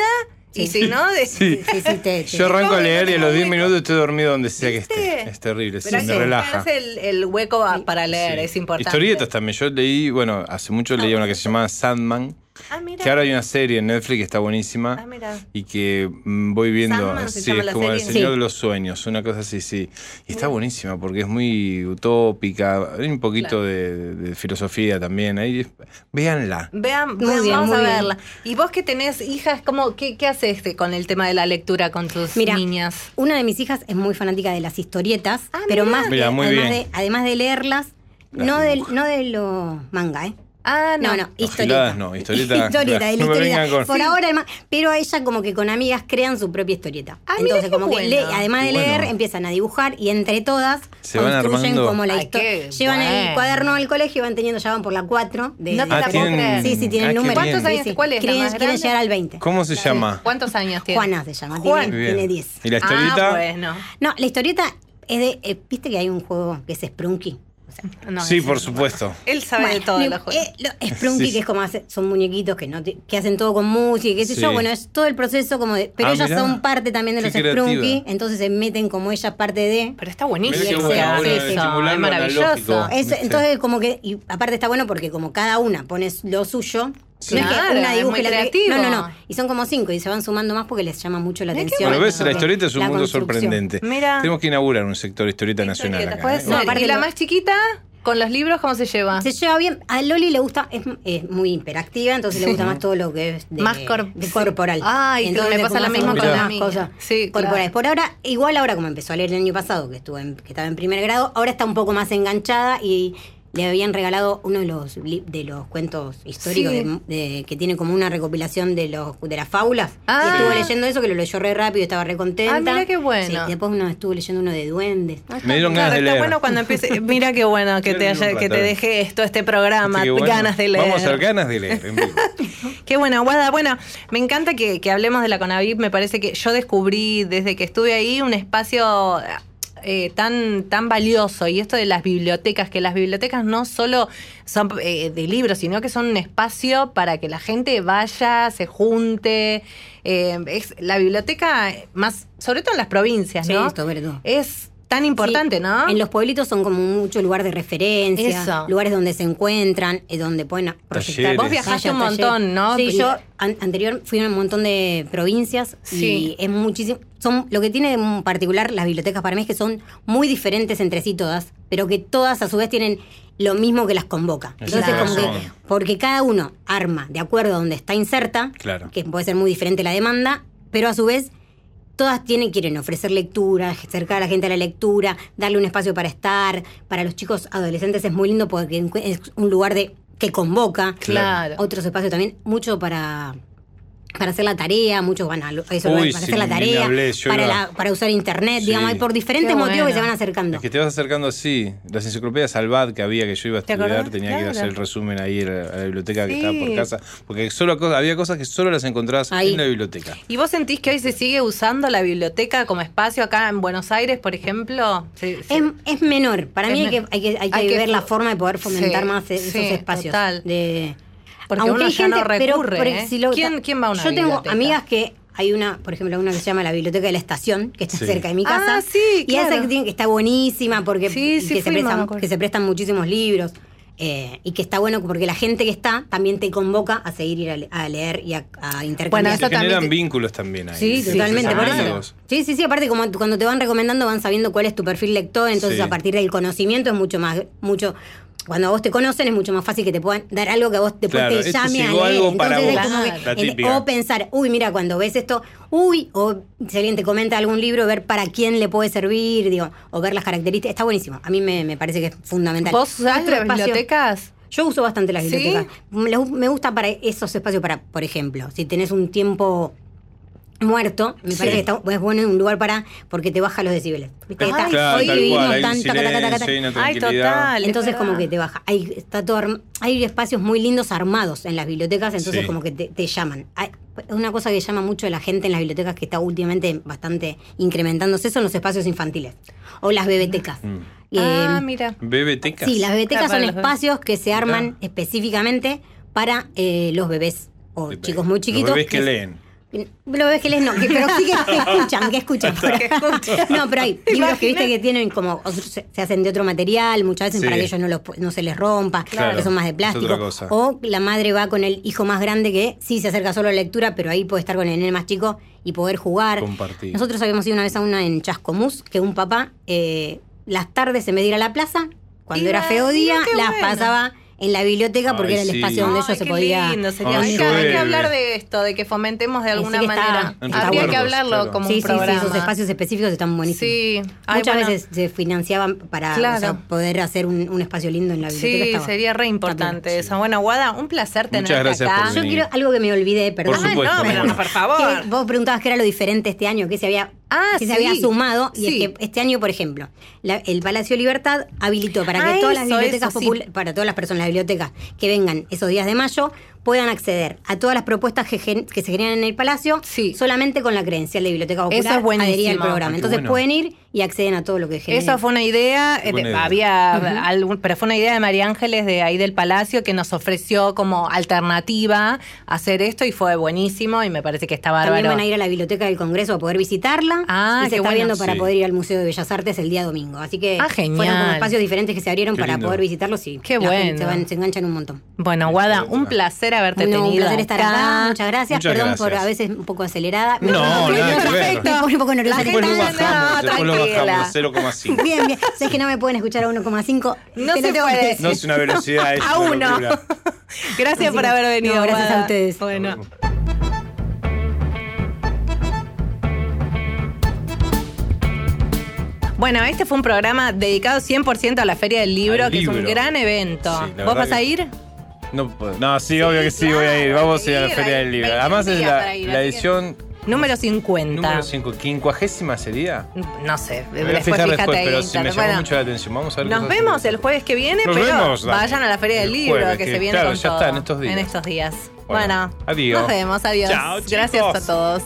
Y si no, de- Sí. Sí, sí, te- te- Yo arranco a leer y a los diez Uy, minutos estoy dormido donde sea que ¿viste? esté. Es terrible, sí, Pero me hay que relaja. buscarse el, el hueco a- para leer, Sí. es importante. Historietas también. Yo leí, bueno, hace mucho leía una que se llamaba Sandman. Ah, mira. Que ahora hay una serie en Netflix que está buenísima. Ah, mira. Y que mm, voy viendo. Sandman se Sí, llama es la como El serie. Señor Sí. de los Sueños, una cosa así, sí. Y está buenísima porque es muy utópica. Hay un poquito Claro. de, de filosofía también. Ahí, véanla. Vean, Muy vean, bien, vamos muy a bien. verla. Y vos que tenés hijas, ¿cómo, qué, ¿qué haces con el tema de la lectura con tus Mira, niñas? una de mis hijas es muy fanática de las historietas, Ah, pero mira. más que, Mira, muy además, bien. de, además de leerlas, Las no de, dibuja. no de lo manga, ¿eh? Ah, no. No, no, No, historieta. giladas no, historieta- historieta, de la no me historieta. vengan con- Por Sí. ahora, además, pero ella como que con amigas crean su propia historieta. Ah, mira Entonces, qué como que bueno. lee- además de Qué bueno. leer, empiezan a dibujar y entre todas Se van construyen armando. como la Ay, historia. qué Llevan bueno. el cuaderno al colegio y van teniendo, ya van por la cuatro. De, No te de la Ah, puedo tienen- creer. Sí, sí, tienen Ah, el qué número. bien. ¿Cuántos años? Sí, sí. ¿Cuál es la Quieren, más quieren grande? llegar al veinte. ¿Cómo se llama? ¿Cuántos años tiene? Juana se llama, Juan. tiene, Bien. tiene diez. ¿Y la historieta? Ah, bueno. No, la historieta es de. eh, ¿Viste que hay un juego que es Sprunky? O sea, No, Sí, ese por no. supuesto. Él sabe bueno, de todo le- los juegos. eh, lo- Sprunky, Sí. que es como hace- son muñequitos que no te- que hacen todo con música y qué sé Sí. yo. Bueno, es todo el proceso como de. Pero Ah, ellas mirá. son parte también de Qué los creativa. Sprunky, entonces se meten como ellas parte de. Pero está buenísimo. Mirá qué Sí, bueno, sí, bueno, sí, sí. estimular Es lo maravilloso. analógico. Es- ¿viste? entonces, como que. Y aparte está bueno porque como cada una pone lo suyo. Sí. No es que Claro, una es dibuje muy la otra- creativo. No, no, no. Y son como cinco y se van sumando más porque les llama mucho la Mirá qué atención. Bueno, ves, Como la que historieta es un la mundo construcción. sorprendente. Mira. Tenemos que inaugurar un sector historieta nacional Historieta, acá. puede ¿eh? ser. No, aparte ¿Y la lo- más chiquita? ¿Con los libros cómo se lleva? Se lleva bien. A Loli le gusta, es, es muy hiperactiva, entonces le gusta más todo lo que es de, Más cor- de sí. corporal. Ay, que entonces me pasa como lo hace mismo mucho con la más mía. cosas Sí, claro. corporales. Por ahora, igual ahora como empezó a leer el año pasado, que estuvo en- que estaba en primer grado, ahora está un poco más enganchada y le habían regalado uno de los li- de los cuentos históricos Sí. de- de- que tiene como una recopilación de los de las fábulas. Ah. Y estuvo leyendo eso, que lo leyó re rápido, estaba re contenta. Ah, mira qué bueno. Sí, después uno estuvo leyendo uno de duendes. Ah, está Me dieron ganas Claro, de está leer. bueno cuando empiece. Mira qué bueno que te, Mira, haya, nunca, que te está bien. deje esto, este programa, Así que bueno, ganas de leer. Vamos a hacer ganas de leer. en vivo. Qué buena, Guada. Bueno, me encanta que, que hablemos de la CONAVIP. Me parece que yo descubrí desde que estuve ahí un espacio eh, tan, tan valioso. Y esto de las bibliotecas, que las bibliotecas no solo son eh, de libros, sino que son un espacio para que la gente vaya, se junte. Eh, es la biblioteca más, sobre todo en las provincias, Sí, ¿no? sobre todo. Es tan importante, Sí, ¿no? En los pueblitos son como mucho lugar de referencia, Eso. lugares donde se encuentran, eh, donde pueden proyectar. Talleres. Vos viajaste un talleres. montón, ¿no? Sí, Y- yo an- anterior fui a un montón de provincias Sí. y es muchísimo. Son, lo que tiene en particular las bibliotecas para mí es que son muy diferentes entre sí todas, pero que todas a su vez tienen lo mismo que las convoca. Esa Entonces, es como que, razón. porque cada uno arma de acuerdo a donde está inserta, Claro. que puede ser muy diferente la demanda, pero a su vez todas tienen, quieren ofrecer lectura, acercar a la gente a la lectura, darle un espacio para estar. Para los chicos adolescentes es muy lindo porque es un lugar de que convoca. Claro. Otros espacios también, mucho para, para hacer la tarea, muchos van a, a eso, Uy, para sí, hacer la ni tarea, hablé, yo para, iba- la- para usar internet, Sí. digamos, hay por diferentes Qué motivos que se bueno. van acercando. Es que te vas acercando así. Las enciclopedias Salvat que había que yo iba a ¿Te estudiar, acordás? tenía que ir a Claro. hacer el resumen ahí a la, a la biblioteca que Sí. estaba por casa. Porque solo co- había cosas que solo las encontrabas Ahí. en la biblioteca. ¿Y vos sentís que hoy se sigue usando la biblioteca como espacio acá en Buenos Aires, por ejemplo? Sí, sí. Es, es menor. Para Es mí hay men- que, hay que, hay que hay que ver la fo- forma de poder fomentar Sí, más esos sí, espacios. total. De, Porque Aunque uno hay ya gente, no pero, recurre, por- ¿eh? si lo- ¿Quién- quién va a una Yo tengo biblioteca? amigas que hay una, por ejemplo, una que se llama la Biblioteca de la Estación, que está Sí. cerca de mi casa. Ah, sí, Y esa claro. que, tiene, que está buenísima porque Sí, y sí, que, se fuimos, me prestan, acuerdo. que se prestan muchísimos libros. eh, y que está bueno porque la gente que está también te convoca a seguir ir a, le- a leer y a, a intercambiar. Bueno, Se eso también generan te- vínculos también ahí. Sí, totalmente, por eso. amigos. Sí, sí, sí, aparte como cuando te van recomendando van sabiendo cuál es tu perfil lector, entonces Sí. a partir del conocimiento es mucho más, mucho, cuando a vos te conocen es mucho más fácil que te puedan dar algo que a vos después Claro, te esto llame a llegó leer. algo para Entonces es vos. como que- La en- típica. o pensar, uy, mira, cuando ves esto, uy, o si alguien te comenta algún libro, ver para quién le puede servir, digo, o ver las características, está buenísimo. A mí me, me parece que es fundamental. ¿Vos usás Otro las espacio- bibliotecas? Yo uso bastante las ¿Sí? bibliotecas. Me me gusta para esos espacios, para, por ejemplo, si tenés un tiempo muerto, me Sí. parece que está, es bueno un lugar para, porque te baja los decibeles. ¿Viste? Ay, Está- Claro, hoy tal vivimos cual, hay un tan taca, taca, taca, taca. silencio, hay una Ay, tranquilidad. total. es Entonces verdad. como que te baja. Hay, está todo arm- hay espacios muy lindos armados en las bibliotecas, entonces Sí. como que te, te llaman. Hay, una cosa que llama mucho a la gente en las bibliotecas que está últimamente bastante incrementándose son los espacios infantiles o las bebetecas. Mm. Ah, Eh, mira. ¿Bebetecas? Sí, las bebetecas Claro, para son los bebés. espacios que se arman Mirá. específicamente para eh, los bebés o Bebé. chicos muy Los chiquitos. bebés que es- leen. Lo ves que les no, que- pero sí que, que escuchan, que escuchan. Que escuchan. No, pero hay libros que viste que tienen como, otros se, se hacen de otro material, muchas veces Sí. para que ellos no, los, pu- no se les rompa, Claro. que son más de Es plástico. otra cosa. O la madre va con el hijo más grande que sí se acerca solo a la lectura, pero ahí puede estar con el nene más chico y poder jugar. Compartir. Nosotros habíamos ido una vez a una en Chascomús, que un papá eh, las tardes en vez de ir a la plaza, cuando Iba, era feo día, mira qué las bueno. pasaba en la biblioteca porque Ay, era el sí. espacio donde Ay, ellos se qué podía... lindo sería. Ay, hay, que, hay que llueve. hablar de esto, de que fomentemos de alguna Sí que está- manera. está Habría bueno. que hablarlo Claro. como Sí, un sí, sí, programa. esos espacios específicos están buenísimos. Sí. Ay, Muchas bueno. veces se financiaban para Claro. o sea, poder hacer un, un espacio lindo en la biblioteca. Sí, estaba- sería re importante está eso. Bueno, Guada, un placer tenerte gracias acá. por Yo venir. quiero algo que me olvidé, perdón. Por supuesto. Ah, no, pero no, por favor. Que vos preguntabas qué era lo diferente este año, que se había, Ah, que sí. se había sumado. Y Sí. es que este año, por ejemplo, la- el Palacio Libertad habilitó para que Ah, todas las eso, bibliotecas eso, sí. populares, para todas las personas de las bibliotecas que vengan esos días de mayo, puedan acceder a todas las propuestas que, gen- que se generan en el Palacio Sí. solamente con la credencial de Biblioteca Popular. Eso es buenísimo. adherir al Ah, programa. qué Entonces bueno. pueden ir y acceden a todo lo que genera. Esa fue una idea, Qué buena eh, idea. había algún, pero fue una idea de María Ángeles de ahí del Palacio que nos ofreció como alternativa hacer esto y fue buenísimo y me parece que está También bárbaro. van a ir a la Biblioteca del Congreso a poder visitarla. Ah, y se qué está bueno. viendo para Sí. poder ir al Museo de Bellas Artes el día domingo. Así que Ah, genial. fueron como espacios diferentes que se abrieron Qué para lindo. poder visitarlos y Qué la gente bueno. se, van- se enganchan un montón. Bueno, Guada, un placer haberte No, tenido un placer estar acá. Muchas gracias. Muchas Perdón gracias. por a veces un poco acelerada. No, nada que ver. Me pone un poco nerviosa. La Después lo gente- bajamos, no, después lo tranquila. bajamos a cero coma cinco. Bien, bien. Sabes que no me pueden escuchar a uno coma cinco. No Te lo se tengo que puede. decir. No es una velocidad, es A una uno. locura. Gracias Así por que- haber venido. no, gracias Guada. a ustedes. Bueno. Bueno, este fue un programa dedicado cien por ciento a la Feria del Libro, Al que es un libro. gran evento. Sí, la ¿Vos verdad vas a que- ir? No, puedo. No, sí, obvio que sí, voy a ir. Vamos a ir a la Ir, Feria hay del Libro. veinte Además es días la, para ir, la así que- edición Número cincuenta. número cinco, quincuagésima sería. No sé, Me voy a después fijar fíjate después, ahí pero en sí me internet. llamó Bueno, mucho la atención. Vamos a ver nos cosas vemos interesantes. el jueves que viene, Nos pero vemos, dale. vayan a la Feria del El Libro, jueves, que, que se viene claro, con ya todo está en estos días. En estos días. Bueno, Bueno, adiós. nos vemos, adiós. Chao, Gracias chicos. a todos.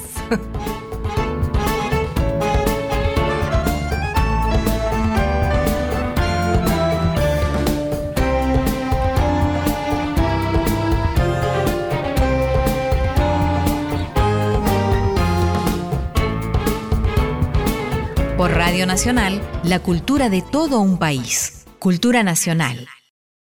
Por Radio Nacional, la cultura de todo un país. Cultura Nacional.